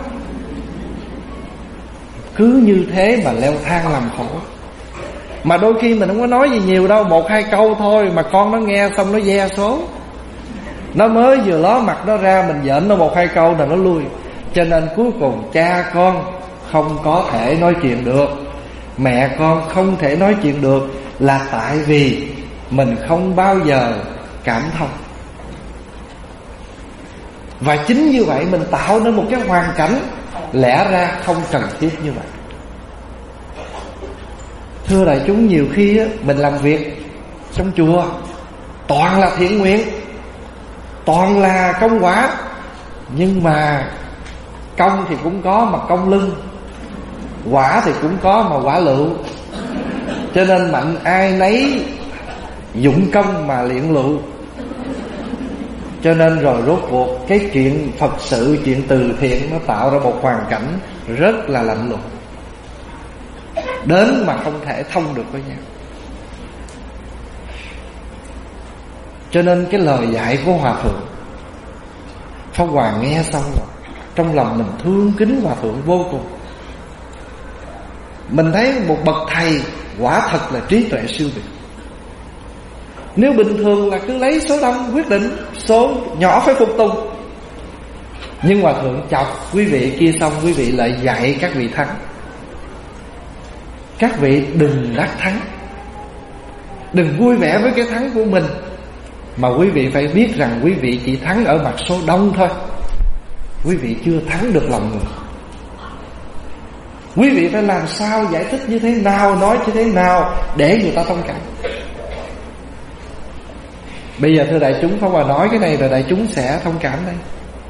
Speaker 1: Cứ như thế mà leo thang làm khổ. Mà đôi khi mình không có nói gì nhiều đâu, một hai câu thôi mà con nó nghe xong nó ve số. Nó mới vừa ló mặt nó ra, mình giỡn nó một hai câu là nó lui. Cho nên cuối cùng cha con không có thể nói chuyện được, mẹ con không thể nói chuyện được, là tại vì mình không bao giờ cảm thông. Và chính như vậy mình tạo nên một cái hoàn cảnh lẽ ra không cần thiết như vậy. Thưa đại chúng, nhiều khi á, mình làm việc trong chùa toàn là thiện nguyện, toàn là công quả, nhưng mà công thì cũng có mà công lưng, quả thì cũng có mà quả lựu. Cho nên mạnh ai nấy dụng công mà liện lựu. Cho nên rồi rốt cuộc cái chuyện Phật sự, chuyện từ thiện nó tạo ra một hoàn cảnh rất là lạnh lùng, đến mà không thể thông được với nhau. Cho nên cái lời dạy của Hòa Thượng, Pháp Hòa nghe xong rồi trong lòng mình thương kính Hòa Thượng vô cùng. Mình thấy một bậc thầy quả thật là trí tuệ siêu việt. Nếu bình thường là cứ lấy số đông quyết định, số nhỏ phải phục tùng, nhưng Hòa Thượng chọc quý vị kia xong, quý vị lại dạy các vị thắng. Các vị đừng đắc thắng, đừng vui vẻ với cái thắng của mình, mà quý vị phải biết rằng quý vị chỉ thắng ở mặt số đông thôi. Quý vị chưa thắng được lòng người. Quý vị phải làm sao, giải thích như thế nào, nói như thế nào để người ta thông cảm. Bây giờ thưa đại chúng, Pháp Hòa nói cái này rồi đại chúng sẽ thông cảm đây.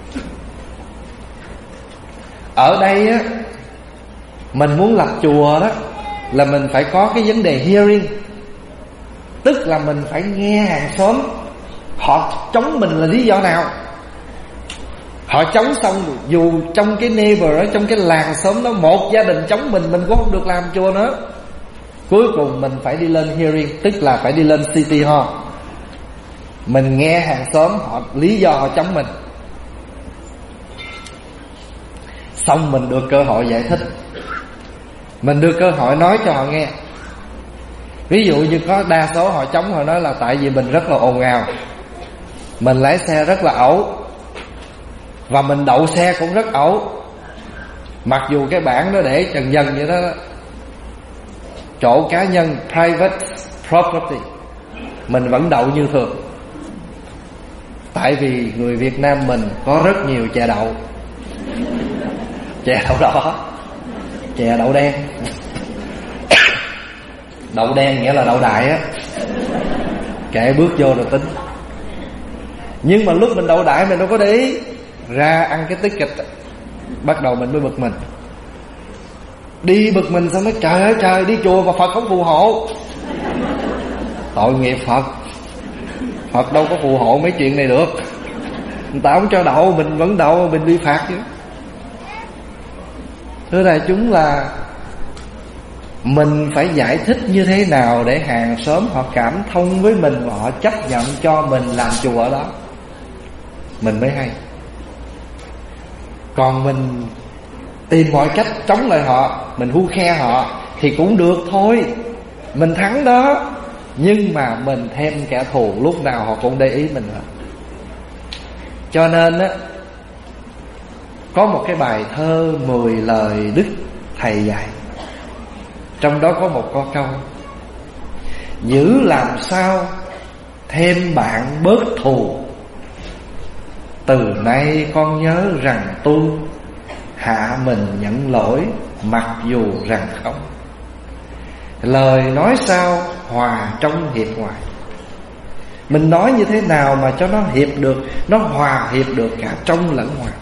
Speaker 1: Ở đây á, mình muốn lập chùa đó là mình phải có cái vấn đề hearing, tức là mình phải nghe hàng xóm họ chống mình là lý do nào. Họ chống xong, dù trong cái neighbor đó, trong cái làng xóm đó, một gia đình chống mình cũng không được làm chùa nữa. Cuối cùng mình phải đi lên hearing, tức là phải đi lên City Hall. Mình nghe hàng xóm họ lý do họ chống mình, xong mình được cơ hội giải thích, mình được cơ hội nói cho họ nghe. Ví dụ như có đa số họ chống, họ nói là tại vì mình rất là ồn ào, mình lái xe rất là ẩu, và mình đậu xe cũng rất ẩu. Mặc dù cái bảng nó để trần dần vậy đó, chỗ cá nhân, private property, mình vẫn đậu như thường. Tại vì người Việt Nam mình có rất nhiều chè đậu. Chè đậu đỏ, chè đậu đen. Đậu đen nghĩa là đậu đại á, kệ bước vô rồi tính. Nhưng mà lúc mình đậu đại mình đâu có để ý, ra ăn cái ticket, bắt đầu mình mới bực mình. Đi bực mình xong nói trời ơi trời, đi chùa mà Phật không phù hộ. Tội nghiệp Phật, Phật đâu có phù hộ mấy chuyện này được. Người ta không cho đậu, mình vẫn đậu, mình bị phạt chứ. Thưa đại chúng, là mình phải giải thích như thế nào để hàng xóm họ cảm thông với mình và họ chấp nhận cho mình làm chùa đó, mình mới hay. Còn mình tìm mọi cách chống lại họ, mình hu khe họ thì cũng được thôi, mình thắng đó, nhưng mà mình thêm kẻ thù, lúc nào họ cũng để ý mình hết. Cho nên á, có một cái bài thơ 10 lời Đức Thầy dạy, trong đó có một câu: giữ làm sao thêm bạn bớt thù, từ nay con nhớ rằng tu hạ mình nhận lỗi mặc dù rằng không. Lời nói sao hòa trong hiệp ngoài. Mình nói như thế nào mà cho nó hiệp được, nó hòa hiệp được cả trong lẫn ngoài.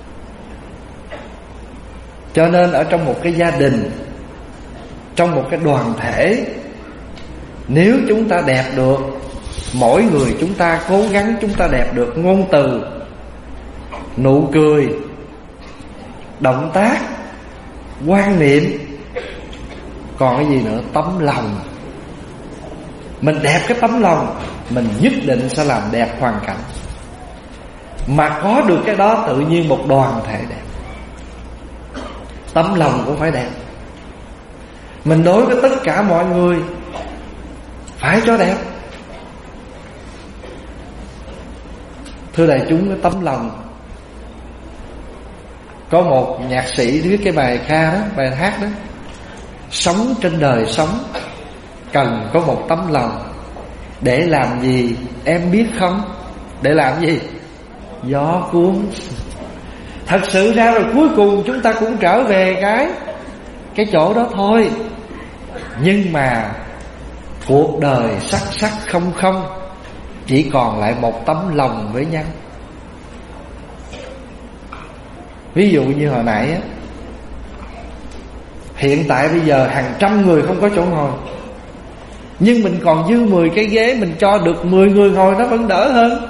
Speaker 1: Cho nên ở trong một cái gia đình, trong một cái đoàn thể, nếu chúng ta đẹp được, mỗi người chúng ta cố gắng chúng ta đẹp được ngôn từ, nụ cười, động tác, quan niệm, còn cái gì nữa, tấm lòng. Mình đẹp cái tấm lòng, mình nhất định sẽ làm đẹp hoàn cảnh. Mà có được cái đó tự nhiên một đoàn thể đẹp. Tấm lòng cũng phải đẹp. Mình đối với tất cả mọi người phải cho đẹp. Thưa đại chúng, cái tấm lòng, có một nhạc sĩ viết cái bài ca đó, bài hát đó: sống trên đời sống cần có một tấm lòng. Để làm gì em biết không? Để làm gì? Gió cuốn. Thật sự ra rồi cuối cùng chúng ta cũng trở về cái chỗ đó thôi. Nhưng mà cuộc đời sắc sắc không không, chỉ còn lại một tấm lòng với nhau. Ví dụ như hồi nãy á, hiện tại bây giờ hàng trăm người không có chỗ ngồi, nhưng mình còn dư 10 cái ghế, mình cho được 10 người ngồi nó vẫn đỡ hơn.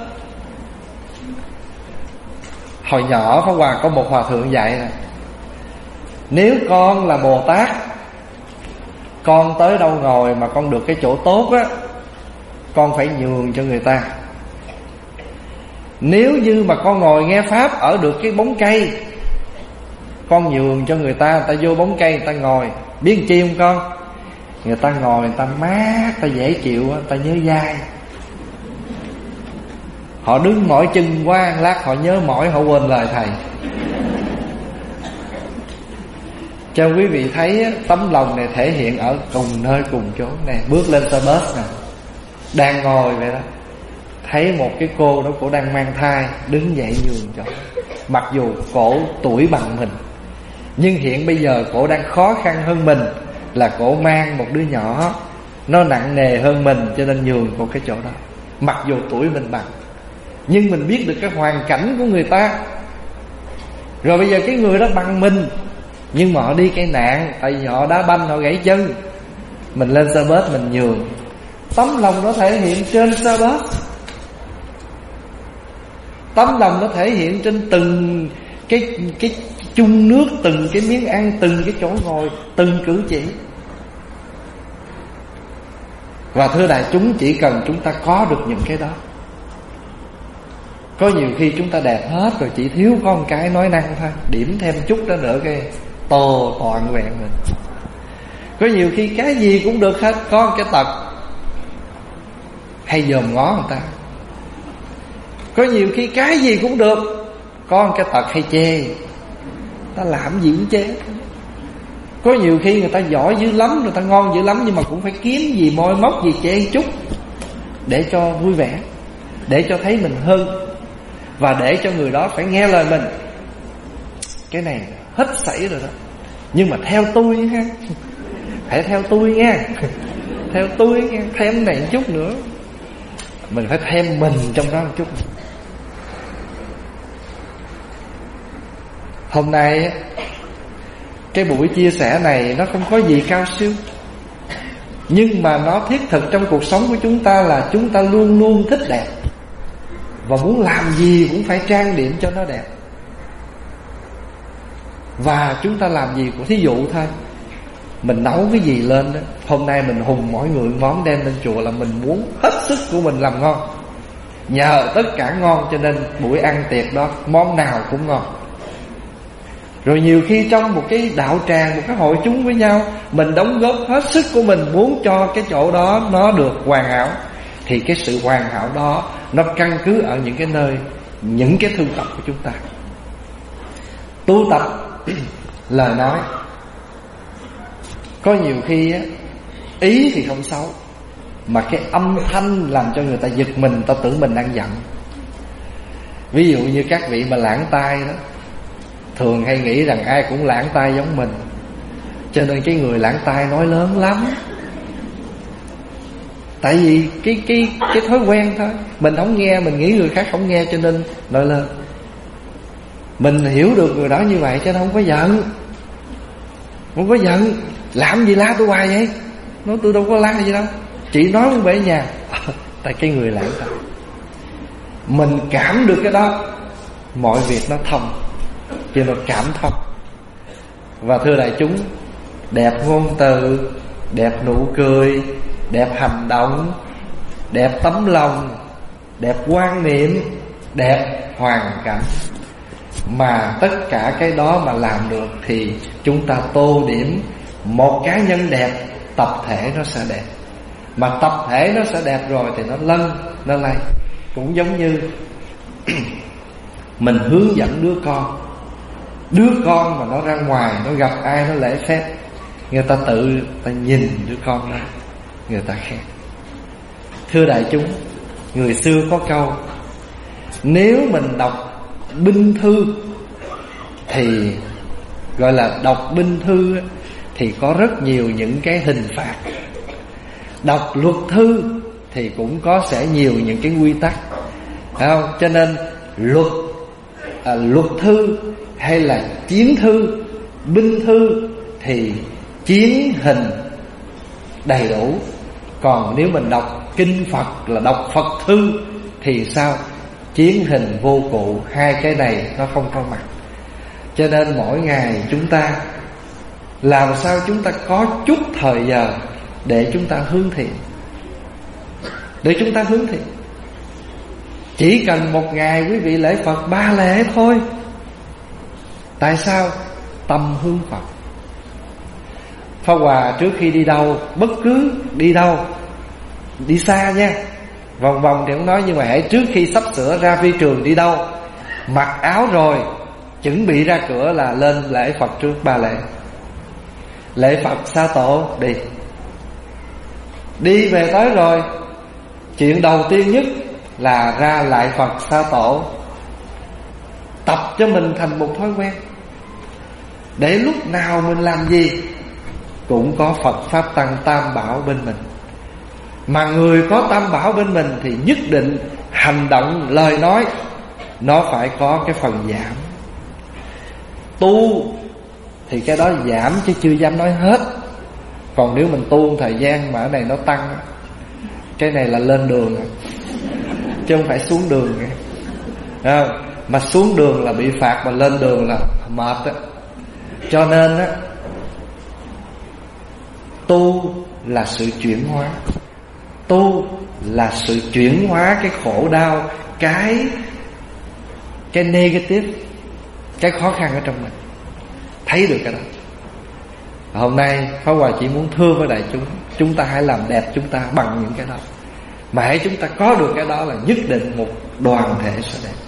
Speaker 1: Hồi nhỏ Pháp Hòa có một hòa thượng dạy nè: nếu con là Bồ Tát, con tới đâu ngồi mà con được cái chỗ tốt á, con phải nhường cho người ta. Nếu như mà con ngồi nghe Pháp ở được cái bóng cây, con nhường cho người ta vô bóng cây người ta ngồi. Biết chi không con? Người ta ngồi, người ta mát, người ta dễ chịu, người ta nhớ dai. Họ đứng mỏi chân qua, lát họ nhớ mỏi, họ quên lời thầy. Cho quý vị thấy tấm lòng này thể hiện ở cùng nơi cùng chỗ nè. Bước lên xe bus nè, đang ngồi vậy đó, thấy một cái cô đó, cổ đang mang thai, đứng dậy nhường chỗ. Mặc dù cổ tuổi bằng mình, nhưng hiện bây giờ cổ đang khó khăn hơn mình, là cổ mang một đứa nhỏ nó nặng nề hơn mình, cho nên nhường cổ cái chỗ đó. Mặc dù tuổi mình bằng, nhưng mình biết được cái hoàn cảnh của người ta. Rồi bây giờ cái người đó bằng mình, nhưng mà họ đi cái nạn, tại vì họ đá banh, họ gãy chân. Mình lên xe bus mình nhường. Tấm lòng nó thể hiện trên xe bus, tấm lòng nó thể hiện trên từng cái chung nước, từng cái miếng ăn, từng cái chỗ ngồi, từng cử chỉ. Và thưa đại chúng, chỉ cần chúng ta có được những cái đó. Có nhiều khi chúng ta đẹp hết rồi, chỉ thiếu có một cái nói năng thôi, điểm thêm chút đó nữa cái tô toàn vẹn mình. Có nhiều khi cái gì cũng được hết, có một cái tật hay dòm ngó người ta. Có nhiều khi cái gì cũng được, có một cái tật hay chê. Ta làm gì cũng chê. Có nhiều khi người ta giỏi dữ lắm, người ta ngon dữ lắm, nhưng mà cũng phải kiếm gì môi móc gì chê một chút, để cho vui vẻ, để cho thấy mình hơn, và để cho người đó phải nghe lời mình. Cái này hết sảy rồi đó. Nhưng mà theo tôi ha, phải theo tôi nha, theo tôi nha, thêm này một chút nữa. Mình phải thêm mình trong đó một chút. Hôm nay cái buổi chia sẻ này nó không có gì cao siêu, nhưng mà nó thiết thực trong cuộc sống của chúng ta, là chúng ta luôn luôn thích đẹp, và muốn làm gì cũng phải trang điểm cho nó đẹp. Và chúng ta làm gì cũng, thí dụ thôi, mình nấu cái gì lên đó, hôm nay mình hùng mỗi người món đem lên chùa, là mình muốn hết sức của mình làm ngon. Nhờ tất cả ngon cho nên buổi ăn tiệc đó món nào cũng ngon. Rồi nhiều khi trong một cái đạo tràng, một cái hội chúng với nhau, mình đóng góp hết sức của mình muốn cho cái chỗ đó nó được hoàn hảo. Thì cái sự hoàn hảo đó nó căn cứ ở những cái nơi, những cái thư tập của chúng ta. Tu tập lời nói, có nhiều khi á, ý thì không xấu, mà cái âm thanh làm cho người ta giật mình, ta tưởng mình đang giận. Ví dụ như các vị mà lãng tai đó, thường hay nghĩ rằng ai cũng lãng tai giống mình, cho nên cái người lãng tai nói lớn lắm. Tại vì cái thói quen thôi, mình không nghe, mình nghĩ người khác không nghe, cho nên nói lớn. Mình hiểu được người đó như vậy cho nên không có giận. Không có giận. Làm gì la tôi hoài vậy? Nói tôi đâu có la gì đâu, chị nói muốn về nhà. Tại cái người lãng tai, mình cảm được cái đó, mọi việc nó thông, cho nên cảm thông. Và thưa đại chúng, đẹp ngôn từ, đẹp nụ cười, đẹp hành động, đẹp tấm lòng, đẹp quan niệm, đẹp hoàn cảnh, mà tất cả cái đó mà làm được thì chúng ta tô điểm một cá nhân đẹp, tập thể nó sẽ đẹp. Mà tập thể nó sẽ đẹp rồi thì nó lân, nó lay. Cũng giống như mình hướng dẫn đứa con mà nó ra ngoài, nó gặp ai nó lễ phép, người ta ta nhìn đứa con đó, người ta khen. Thưa đại chúng, người xưa có câu, nếu mình đọc binh thư thì gọi là đọc binh thư thì có rất nhiều những cái hình phạt. Đọc luật thư thì cũng có sẽ nhiều những cái quy tắc, phải không? Cho nên luật thư hay là chiến thư, binh thư thì chiến hình đầy đủ. Còn nếu mình đọc kinh Phật là đọc Phật thư thì sao? Chiến hình vô cụ. Hai cái này nó không có mặt. Cho nên mỗi ngày chúng ta làm sao chúng ta có chút thời giờ để chúng ta hướng thiện, để chúng ta hướng thiện. Chỉ cần một ngày quý vị lễ Phật 3 lễ thôi. Tại sao? Tâm hướng Phật. Pháp Hòa trước khi đi đâu, bất cứ đi đâu, đi xa nha, vòng vòng thì không nói, nhưng mà hãy trước khi sắp sửa ra phi trường đi đâu, mặc áo rồi, chuẩn bị ra cửa là lên lễ Phật trước 3 lễ. Lễ Phật Sa Tổ đi về tới rồi, chuyện đầu tiên nhất là ra lại Phật Sa Tổ, tập cho mình thành một thói quen, để lúc nào mình làm gì cũng có Phật Pháp Tăng Tam Bảo bên mình. Mà người có Tam Bảo bên mình thì nhất định hành động, lời nói nó phải có cái phần giảm. Tu thì cái đó giảm chứ chưa dám nói hết. Còn nếu mình tu một thời gian mà ở này nó tăng, cái này là lên đường chứ không phải xuống đường. Mà xuống đường là bị phạt, mà lên đường là mệt á. Cho nên á, tu là sự chuyển hóa. Tu là sự chuyển hóa cái khổ đau, cái negative, cái khó khăn ở trong mình. Thấy được cái đó. Hôm nay Pháp Hòa chỉ muốn thưa với đại chúng ta hãy làm đẹp chúng ta bằng những cái đó. Mà hãy chúng ta có được cái đó là nhất định một đoàn thể sẽ đẹp.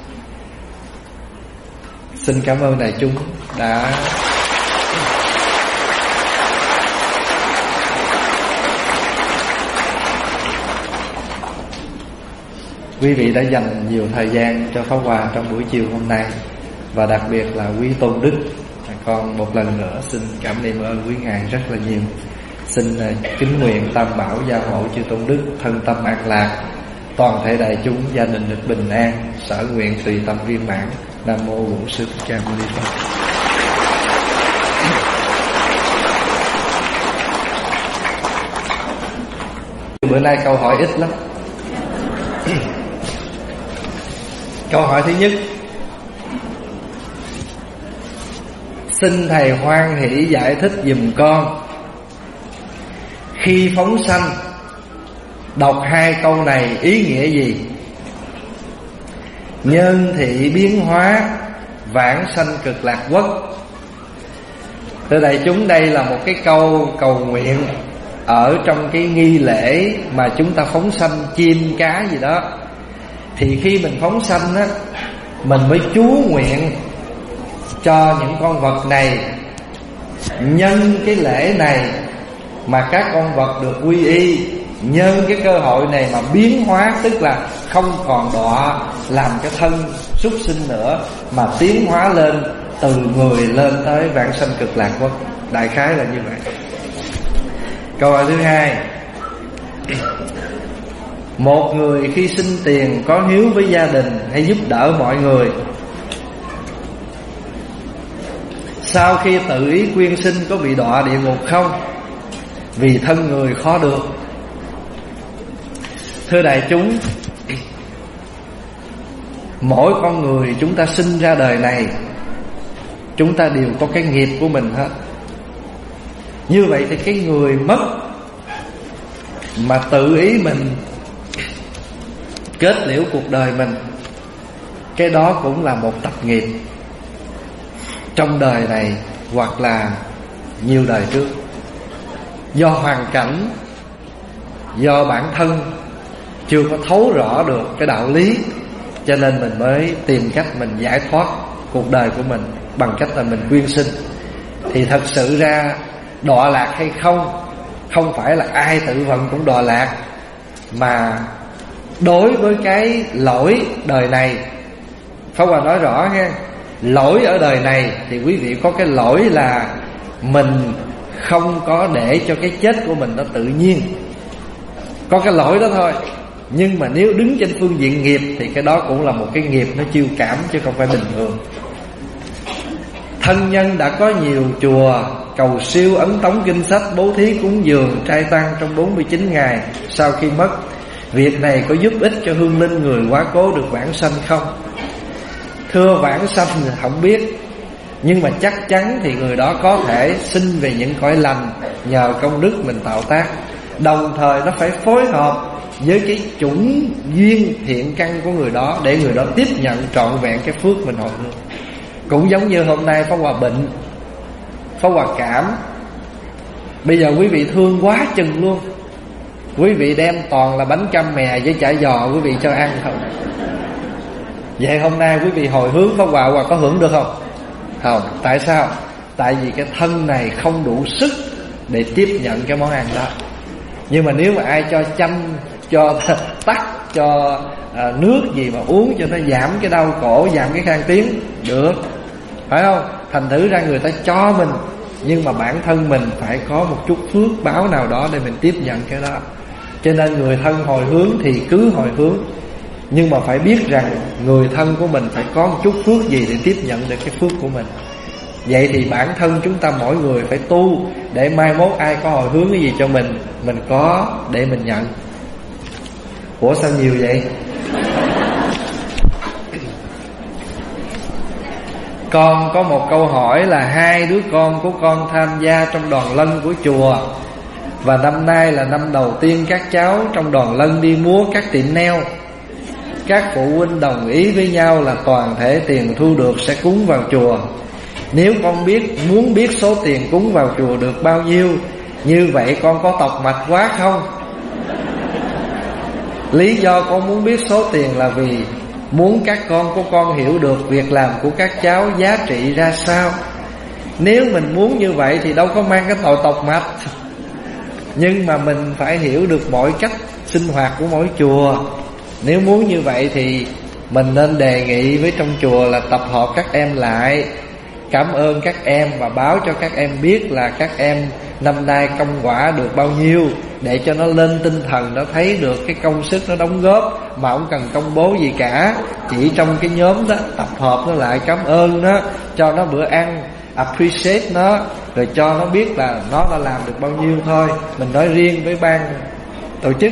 Speaker 1: Xin cảm ơn đại chúng đã quý vị đã dành nhiều thời gian cho Pháp Hòa trong buổi chiều hôm nay, và đặc biệt là quý Tôn Đức. Còn một lần nữa xin cảm niệm ơn quý ngài rất là nhiều. Xin kính nguyện Tam Bảo gia hộ chư Tôn Đức thân tâm an lạc, toàn thể đại chúng gia đình được bình an, sở nguyện tùy tâm viên mãn. Nam mô Bổn Sư Thích Ca Mâu Ni Phật. Bữa nay câu hỏi ít lắm. Câu hỏi thứ nhất, xin thầy hoan hỷ giải thích giùm con, khi phóng sanh đọc 2 câu này ý nghĩa gì? Nhân thị biến hóa, vãng sanh cực lạc quốc. Thưa đại chúng, đây là một cái câu cầu nguyện ở trong cái nghi lễ mà chúng ta phóng sanh chim cá gì đó. Thì khi mình phóng sanh á, mình mới chú nguyện cho những con vật này, nhân cái lễ này mà các con vật được quy y, nhân cái cơ hội này mà biến hóa, tức là không còn đọa làm cái thân súc sinh nữa, mà tiến hóa lên từ người lên tới vãng sanh cực lạc quốc. Đại khái là như vậy. Câu hỏi thứ hai, một người khi sinh tiền có hiếu với gia đình hay giúp đỡ mọi người, sau khi tự ý quyên sinh có bị đọa địa ngục không? Vì thân người khó được. Thưa đại chúng, mỗi con người chúng ta sinh ra đời này, chúng ta đều có cái nghiệp của mình hết. Như vậy thì cái người mất mà tự ý mình kết liễu cuộc đời mình, cái đó cũng là một tập nghiệp trong đời này hoặc là nhiều đời trước. Do hoàn cảnh, do bản thân chưa có thấu rõ được cái đạo lý, cho nên mình mới tìm cách mình giải thoát cuộc đời của mình bằng cách là mình quyên sinh. Thì thật sự ra đọa lạc hay không phải là ai tự vận cũng đọa lạc, mà đối với cái lỗi đời này, Pháp Hòa nói rõ nha, lỗi ở đời này thì quý vị có cái lỗi là mình không có để cho cái chết của mình nó tự nhiên. Có cái lỗi đó thôi. Nhưng mà nếu đứng trên phương diện nghiệp thì cái đó cũng là một cái nghiệp nó chiêu cảm, chứ không phải bình thường. Thân nhân đã có nhiều chùa cầu siêu ấn tống kinh sách, bố thí cúng dường trai tăng trong 49 ngày sau khi mất. Việc này có giúp ích cho hương linh người quá cố được vãng sanh không? Thưa, vãng sanh thì không biết, nhưng mà chắc chắn thì người đó có thể sinh về những cõi lành nhờ công đức mình tạo tác. Đồng thời nó phải phối hợp với cái chủng duyên thiện căn của người đó để người đó tiếp nhận trọn vẹn cái phước mình hồi hương. Cũng giống như hôm nay Pháp Hòa bệnh, Pháp Hòa cảm. Bây giờ quý vị thương quá chừng luôn, quý vị đem toàn là bánh cam mè với chả giò quý vị cho ăn không. Vậy hôm nay quý vị hồi hướng Pháp Hòa, Hòa có hưởng được không? Không. Tại sao? Tại vì cái thân này không đủ sức để tiếp nhận cái món ăn đó. Nhưng mà nếu mà ai cho chăm, cho tắc, cho nước gì mà uống cho nó giảm cái đau cổ, giảm cái khan tiếng, được, phải không? Thành thử ra người ta cho mình, nhưng mà bản thân mình phải có một chút phước báo nào đó để mình tiếp nhận cái đó. Cho nên người thân hồi hướng thì cứ hồi hướng, nhưng mà phải biết rằng người thân của mình phải có một chút phước gì để tiếp nhận được cái phước của mình. Vậy thì bản thân chúng ta mỗi người phải tu, để mai mốt ai có hồi hướng cái gì cho mình có để mình nhận. Ủa sao nhiều vậy? Con có một câu hỏi là 2 đứa con của con tham gia trong đoàn lân của chùa, và năm nay là năm đầu tiên các cháu trong đoàn lân đi múa các tiệm nail. Các phụ huynh đồng ý với nhau là toàn thể tiền thu được sẽ cúng vào chùa. Nếu con muốn biết số tiền cúng vào chùa được bao nhiêu, như vậy con có tọc mạch quá không? Lý do con muốn biết số tiền là vì muốn các con của con hiểu được việc làm của các cháu giá trị ra sao. Nếu mình muốn như vậy thì đâu có mang cái tội tọc mạch. Nhưng mà mình phải hiểu được mọi cách sinh hoạt của mỗi chùa. Nếu muốn như vậy thì mình nên đề nghị với trong chùa là tập hợp các em lại, cảm ơn các em và báo cho các em biết là các em năm nay công quả được bao nhiêu, để cho nó lên tinh thần, nó thấy được cái công sức nó đóng góp, mà không cần công bố gì cả. Chỉ trong cái nhóm đó tập hợp nó lại, cảm ơn nó, cho nó bữa ăn, appreciate nó, rồi cho nó biết là nó đã làm được bao nhiêu thôi. Mình nói riêng với ban tổ chức.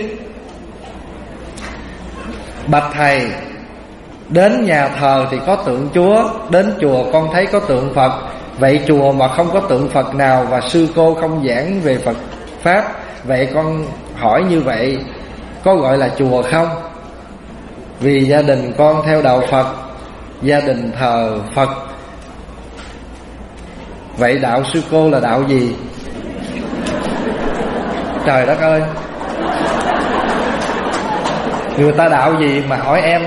Speaker 1: Bạch thầy, đến nhà thờ thì có tượng Chúa, đến chùa con thấy có tượng Phật. Vậy chùa mà không có tượng Phật nào và sư cô không giảng về Phật Pháp, vậy con hỏi như vậy có gọi là chùa không? Vì gia đình con theo đạo Phật, gia đình thờ Phật. Vậy đạo sư cô là đạo gì? Trời đất ơi, người ta đạo gì mà hỏi em?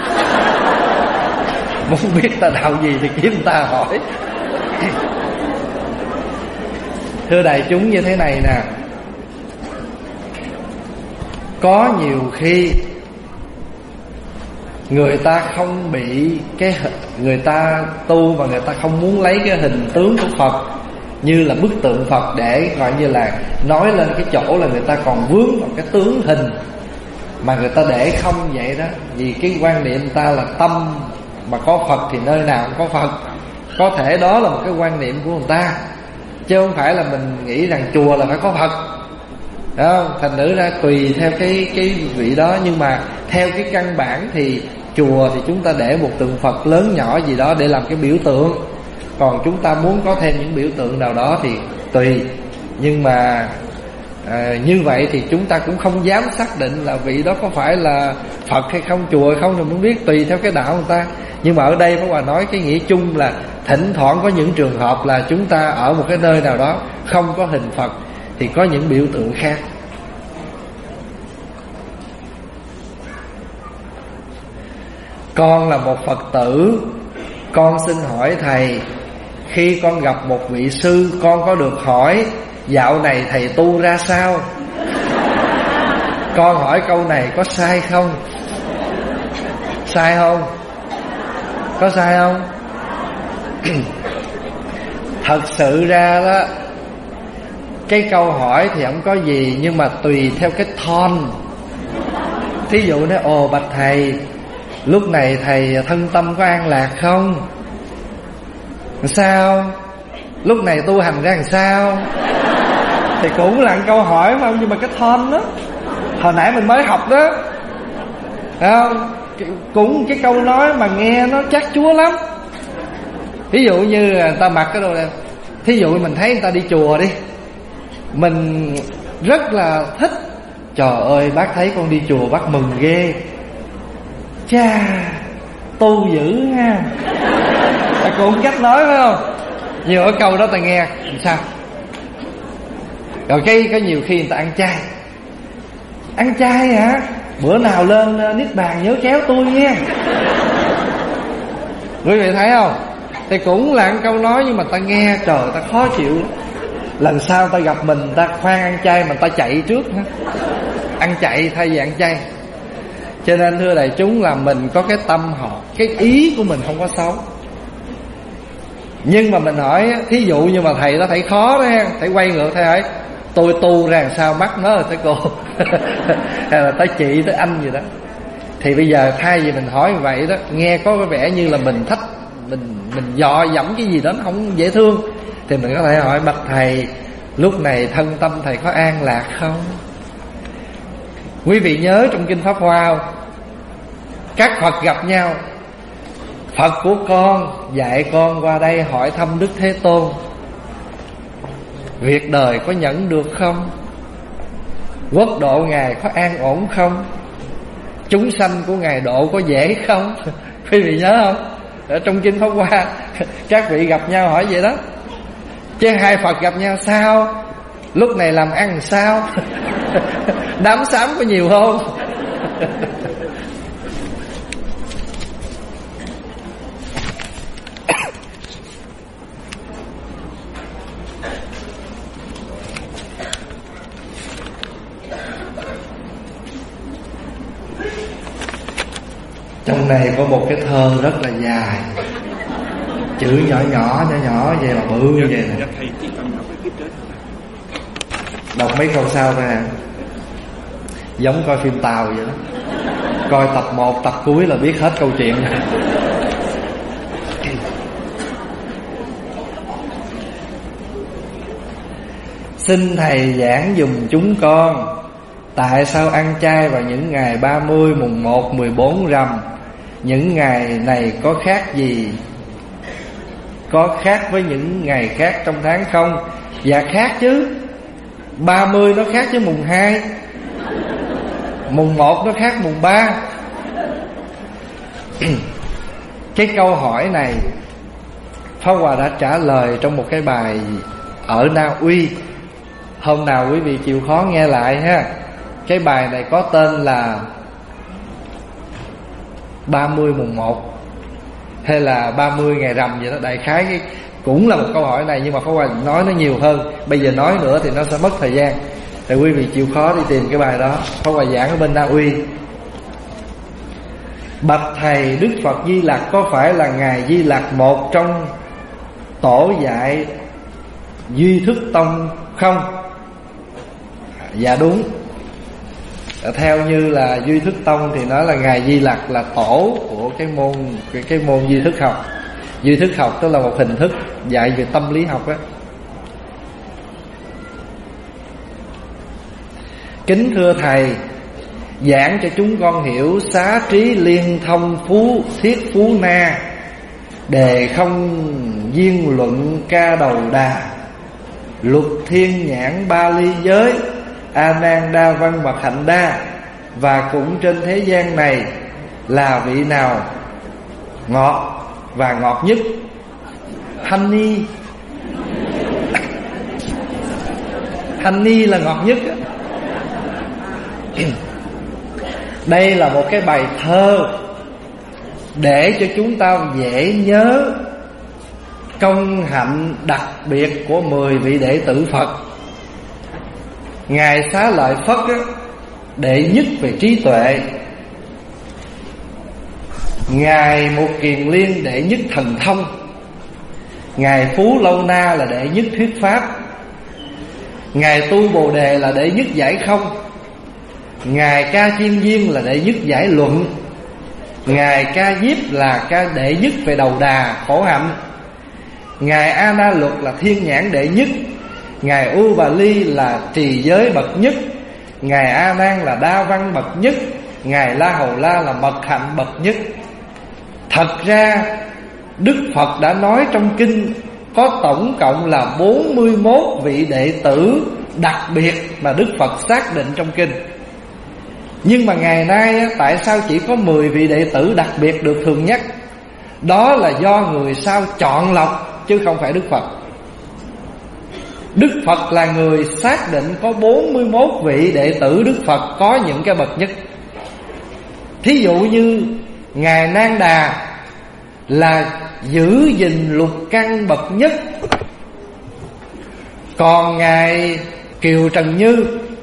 Speaker 1: Muốn biết ta đạo gì thì kiếm ta hỏi. Thưa đại chúng, như thế này nè, có nhiều khi người ta không bị người ta tu và người ta không muốn lấy cái hình tướng của Phật như là bức tượng Phật để gọi như là nói lên cái chỗ là người ta còn vướng vào cái tướng hình, mà người ta để không vậy đó. Vì cái quan niệm người ta là tâm mà có Phật thì nơi nào cũng có Phật. Có thể đó là một cái quan niệm của người ta, chứ không phải là mình nghĩ rằng chùa là phải có Phật, đúng không? Thành nữ ra tùy theo cái vị đó. Nhưng mà theo cái căn bản thì chùa thì chúng ta để một tượng Phật lớn nhỏ gì đó để làm cái biểu tượng. Còn chúng ta muốn có thêm những biểu tượng nào đó thì tùy. Nhưng mà như vậy thì chúng ta cũng không dám xác định là vị đó có phải là Phật hay không, chùa hay không, thì muốn biết tùy theo cái đạo người ta. Nhưng mà ở đây Pháp Hòa nói cái nghĩa chung là thỉnh thoảng có những trường hợp là chúng ta ở một cái nơi nào đó không có hình Phật thì có những biểu tượng khác. Con là một Phật tử, con xin hỏi thầy, khi con gặp một vị sư, con có được hỏi dạo này thầy tu ra sao? Con hỏi câu này có sai không? Sai không? Có sai không? Thật sự ra đó, Cái câu hỏi thì không có gì, nhưng mà tùy theo cái tone. Thí dụ nói: ồ bạch thầy, lúc này thầy thân tâm có an lạc không? Sao? Lúc này tu hành ra làm sao? Thì cũng là câu hỏi mà, nhưng mà cái tone đó hồi nãy mình mới học đó, không? Cũng cái câu nói mà nghe nó chát chúa lắm. Ví dụ như người ta mặc cái đồ này, thí dụ mình thấy người ta đi chùa đi, mình rất là thích: trời ơi bác thấy con đi chùa bác mừng ghê, cha tu dữ ha. Cũng cách nói phải không? Nhiều ở câu đó ta nghe sao? Rồi cái nhiều khi người ta ăn chay. Ăn chay hả? Bữa nào lên Niết Bàn nhớ kéo tôi nha. Quý vị thấy không? Thì cũng là một câu nói, nhưng mà ta nghe trời ta khó chịu lắm. Lần sau ta gặp mình, ta khoan ăn chay mà ta chạy trước ha. Ăn chạy thay vì ăn chay. Cho nên thưa đại chúng là mình có cái tâm họ, cái ý của mình không có xấu. Nhưng mà mình hỏi, thí dụ như mà thầy đó thấy khó đó ha, thầy quay ngược thầy hỏi: tôi tu ra làm sao mắc nó rồi tới cô hay là tới chị tới anh gì đó. Thì bây giờ thay vì mình hỏi như vậy đó, nghe có vẻ như là mình thách, mình dò dẫm cái gì đó nó không dễ thương, thì mình có thể hỏi: bạch thầy, lúc này thân tâm thầy có an lạc không? Quý vị nhớ trong Kinh Pháp Hoa không? Các Phật gặp nhau, Phật của con dạy con qua đây hỏi thăm Đức Thế Tôn, việc đời có nhẫn được không? Quốc độ Ngài có an ổn không? Chúng sanh của Ngài độ có dễ không? Quý vị nhớ không? Ở trong Kinh Pháp Hoa các vị gặp nhau hỏi vậy đó. Chứ hai Phật gặp nhau: sao? Lúc này làm ăn sao? Đám xám có nhiều không? Trong này có một cái thơ rất là dài, chữ nhỏ nhỏ vậy mà bự như vậy nè. Đọc mấy câu sau thôi nè, giống coi phim Tàu vậy đó. Coi tập 1 tập cuối là biết hết câu chuyện. Xin thầy giảng dùm chúng con, tại sao ăn chay vào những ngày 30, mùng 1, 14 rằm? Những ngày này có khác gì? Có khác với những ngày khác trong tháng không? Dạ khác chứ. 30 nó khác với mùng 2, mùng 1 nó khác mùng 3. Cái câu hỏi này Pháp Hòa đã trả lời trong một cái bài ở Na Uy. Hôm nào quý vị chịu khó nghe lại ha. Cái bài này có tên là 30 mùng 1 hay là 30 ngày rằm vậy đó. Đại khái cái cũng là một câu hỏi này, nhưng mà Pháp Hòa nói nó nhiều hơn. Bây giờ nói nữa thì nó sẽ mất thời gian, thì quý vị chịu khó đi tìm cái bài đó. Pháp Hòa giảng ở bên Na Uy. Bạch thầy, Đức Phật Di Lặc có phải là Ngài Di Lặc một trong tổ dạy Duy Thức Tông không? Dạ đúng. Theo như là Duy Thức Tông thì nói là Ngài Di Lặc là tổ của cái môn Duy Thức học. Duy Thức học tức là một hình thức dạy về tâm lý học á. Kính thưa thầy, giảng cho chúng con hiểu Xá Trí Liên Thông Phú Thiết Phú Na, đề không viên luận ca đầu đà, luật thiên nhãn ba ly giới, A Nan Đa Văn Mật Hạnh Đa. Và cũng trên thế gian này là vị nào ngọt và ngọt nhất? Honey. Honey là ngọt nhất. Đây là một cái bài thơ để cho chúng ta dễ nhớ công hạnh đặc biệt của 10 vị đệ tử Phật. Ngài Xá Lợi Phất á, đệ nhất về trí tuệ. Ngài Một Kiền Liên đệ nhất thần thông. Ngài Phú Lâu Na là đệ nhất thuyết pháp. Ngài Tu Bồ Đề là đệ nhất giải không. Ngài Ca Chiên Viên là đệ nhất giải luận. Ngài Ca Diếp là đệ nhất về đầu đà khổ hạnh. Ngài A Na Luật là thiên nhãn đệ nhất. Ngài U Bà Ly là trì giới bậc nhất. Ngài A Nan là đa văn bậc nhất. Ngài La Hầu La là mật hạnh bậc nhất. Thật ra Đức Phật đã nói trong kinh có tổng cộng là 41 vị đệ tử đặc biệt mà Đức Phật xác định trong kinh. Nhưng mà ngày nay tại sao chỉ có 10 vị đệ tử đặc biệt được thường nhắc? Đó là do người sau chọn lọc, chứ không phải Đức Phật. Đức Phật là người xác định có 41 vị đệ tử Đức Phật có những cái bậc nhất. Thí dụ như Ngài Nang Đà là giữ gìn lục căn bậc nhất. Còn Ngài Kiều Trần Như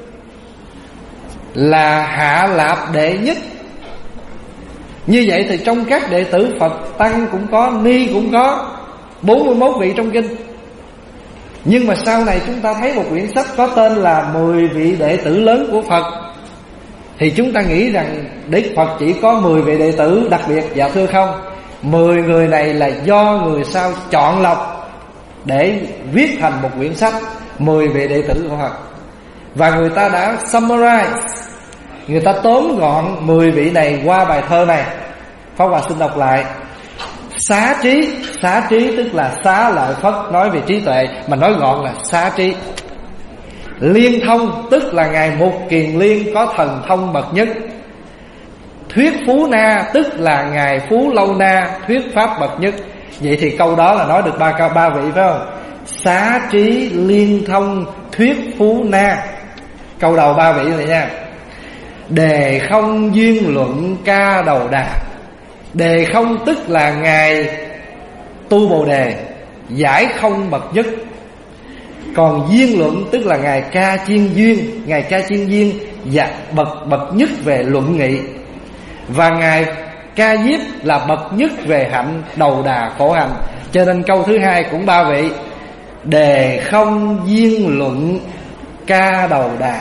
Speaker 1: là hạ lạp đệ nhất. Như vậy thì trong các đệ tử Phật, tăng cũng có, ni cũng có, 41 vị trong kinh. Nhưng mà sau này chúng ta thấy một quyển sách có tên là 10 vị đệ tử lớn của Phật, thì chúng ta nghĩ rằng Đức Phật chỉ có 10 vị đệ tử đặc biệt. Dạ thưa không, 10 người này là do người sau chọn lọc để viết thành một quyển sách 10 vị đệ tử của Phật. Và người ta đã summarize, người ta tóm gọn 10 vị này qua bài thơ này. Pháp Hòa xin đọc lại. Xá trí tức là xá lợi Phất, nói về trí tuệ, mà nói gọn là xá trí. Liên thông tức là Ngài Mục Kiền Liên có thần thông bậc nhất. Thuyết Phú Na tức là Ngài Phú Lâu Na thuyết pháp bậc nhất. Vậy thì câu đó là nói được ba vị phải không? Xá trí, liên thông, thuyết Phú Na. Câu đầu 3 vị này nha. Đề không duyên luận ca đầu đà. Đề không tức là Ngài Tu Bồ Đề, giải không bậc nhất. Còn duyên luận tức là Ngài Ca Chiên Duyên. Ngài Ca Chiên Duyên dạ bậc nhất về luận nghị. Và Ngài Ca Diếp là bậc nhất về hạnh đầu đà khổ hạnh. Cho nên câu thứ hai cũng 3 vị. Đề không duyên luận ca đầu đà.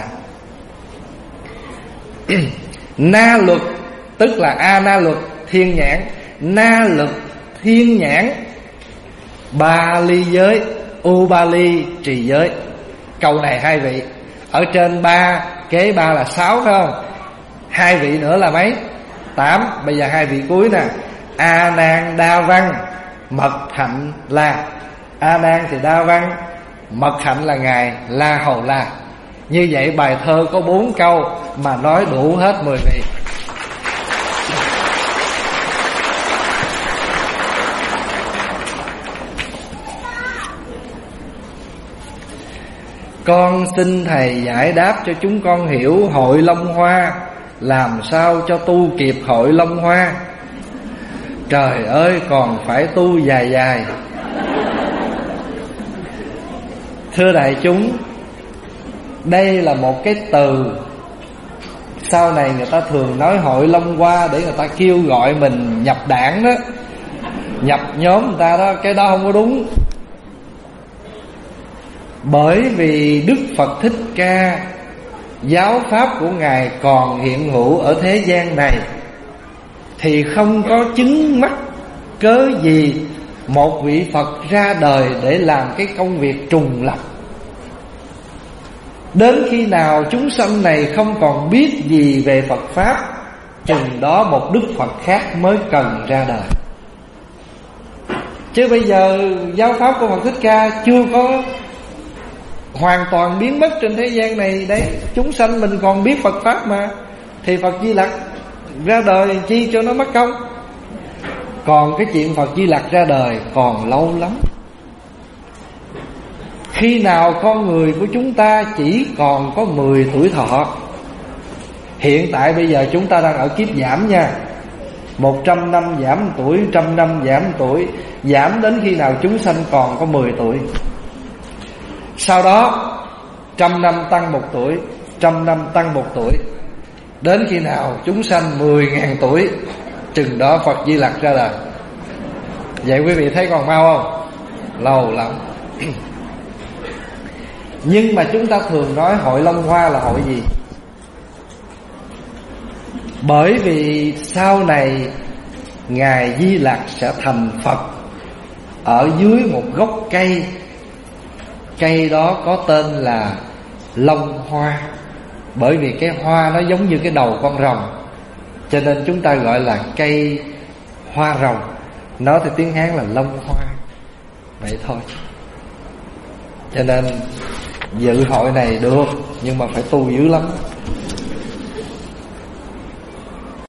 Speaker 1: Na luật tức là A Na Luật thiên nhãn. Na luật thiên nhãn. Ba ly giới, U Ba Ly trì giới. Câu này 2 vị. Ở trên 3, kế 3 là 6 phải không? 2 vị nữa là mấy? 8. Bây giờ 2 vị cuối nè. A Nan đa văn, mật hạnh La. A Nan thì đa văn, mật hạnh là Ngài La Hầu La. Như vậy bài thơ có 4 câu mà nói đủ hết 10 vị. Con xin Thầy giải đáp cho chúng con hiểu hội Long Hoa, làm sao cho tu kịp hội Long Hoa. Trời ơi, còn phải tu dài dài. Thưa đại chúng, đây là một cái từ sau này người ta thường nói hội Long Hoa để người ta kêu gọi mình nhập đảng đó, nhập nhóm người ta đó. Cái đó không có đúng. Bởi vì Đức Phật Thích Ca, giáo pháp của Ngài còn hiện hữu ở thế gian này, thì không có chứng mắc cớ gì một vị Phật ra đời để làm cái công việc trùng lập. Đến khi nào chúng sanh này không còn biết gì về Phật Pháp, chừng đó một Đức Phật khác mới cần ra đời. Chứ bây giờ giáo pháp của Phật Thích Ca chưa có hoàn toàn biến mất trên thế gian này đấy. Chúng sanh mình còn biết Phật Pháp mà, thì Phật Di Lặc ra đời chi cho nó mất công. Còn cái chuyện Phật Di Lặc ra đời còn lâu lắm. Khi nào con người của chúng ta chỉ còn có 10 tuổi thọ. Hiện tại bây giờ chúng ta đang ở kiếp giảm nha. 100 năm giảm tuổi, 100 năm giảm tuổi. Giảm đến khi nào chúng sanh còn có 10 tuổi. Sau đó 100 năm tăng 1 tuổi, 100 năm tăng 1 tuổi. Đến khi nào chúng sanh 10.000 tuổi, chừng đó Phật Di Lặc ra đời. Vậy quý vị thấy còn mau không? Lâu lắm. Nhưng mà chúng ta thường nói hội Long Hoa là hội gì? Bởi vì sau này Ngài Di Lặc sẽ thành Phật ở dưới một gốc cây. Cây đó có tên là Long Hoa. Bởi vì cái hoa nó giống như cái đầu con rồng, cho nên chúng ta gọi là cây hoa rồng. Nói thì tiếng Hán là Long Hoa. Vậy thôi. Cho nên dự hội này được, nhưng mà phải tu dữ lắm.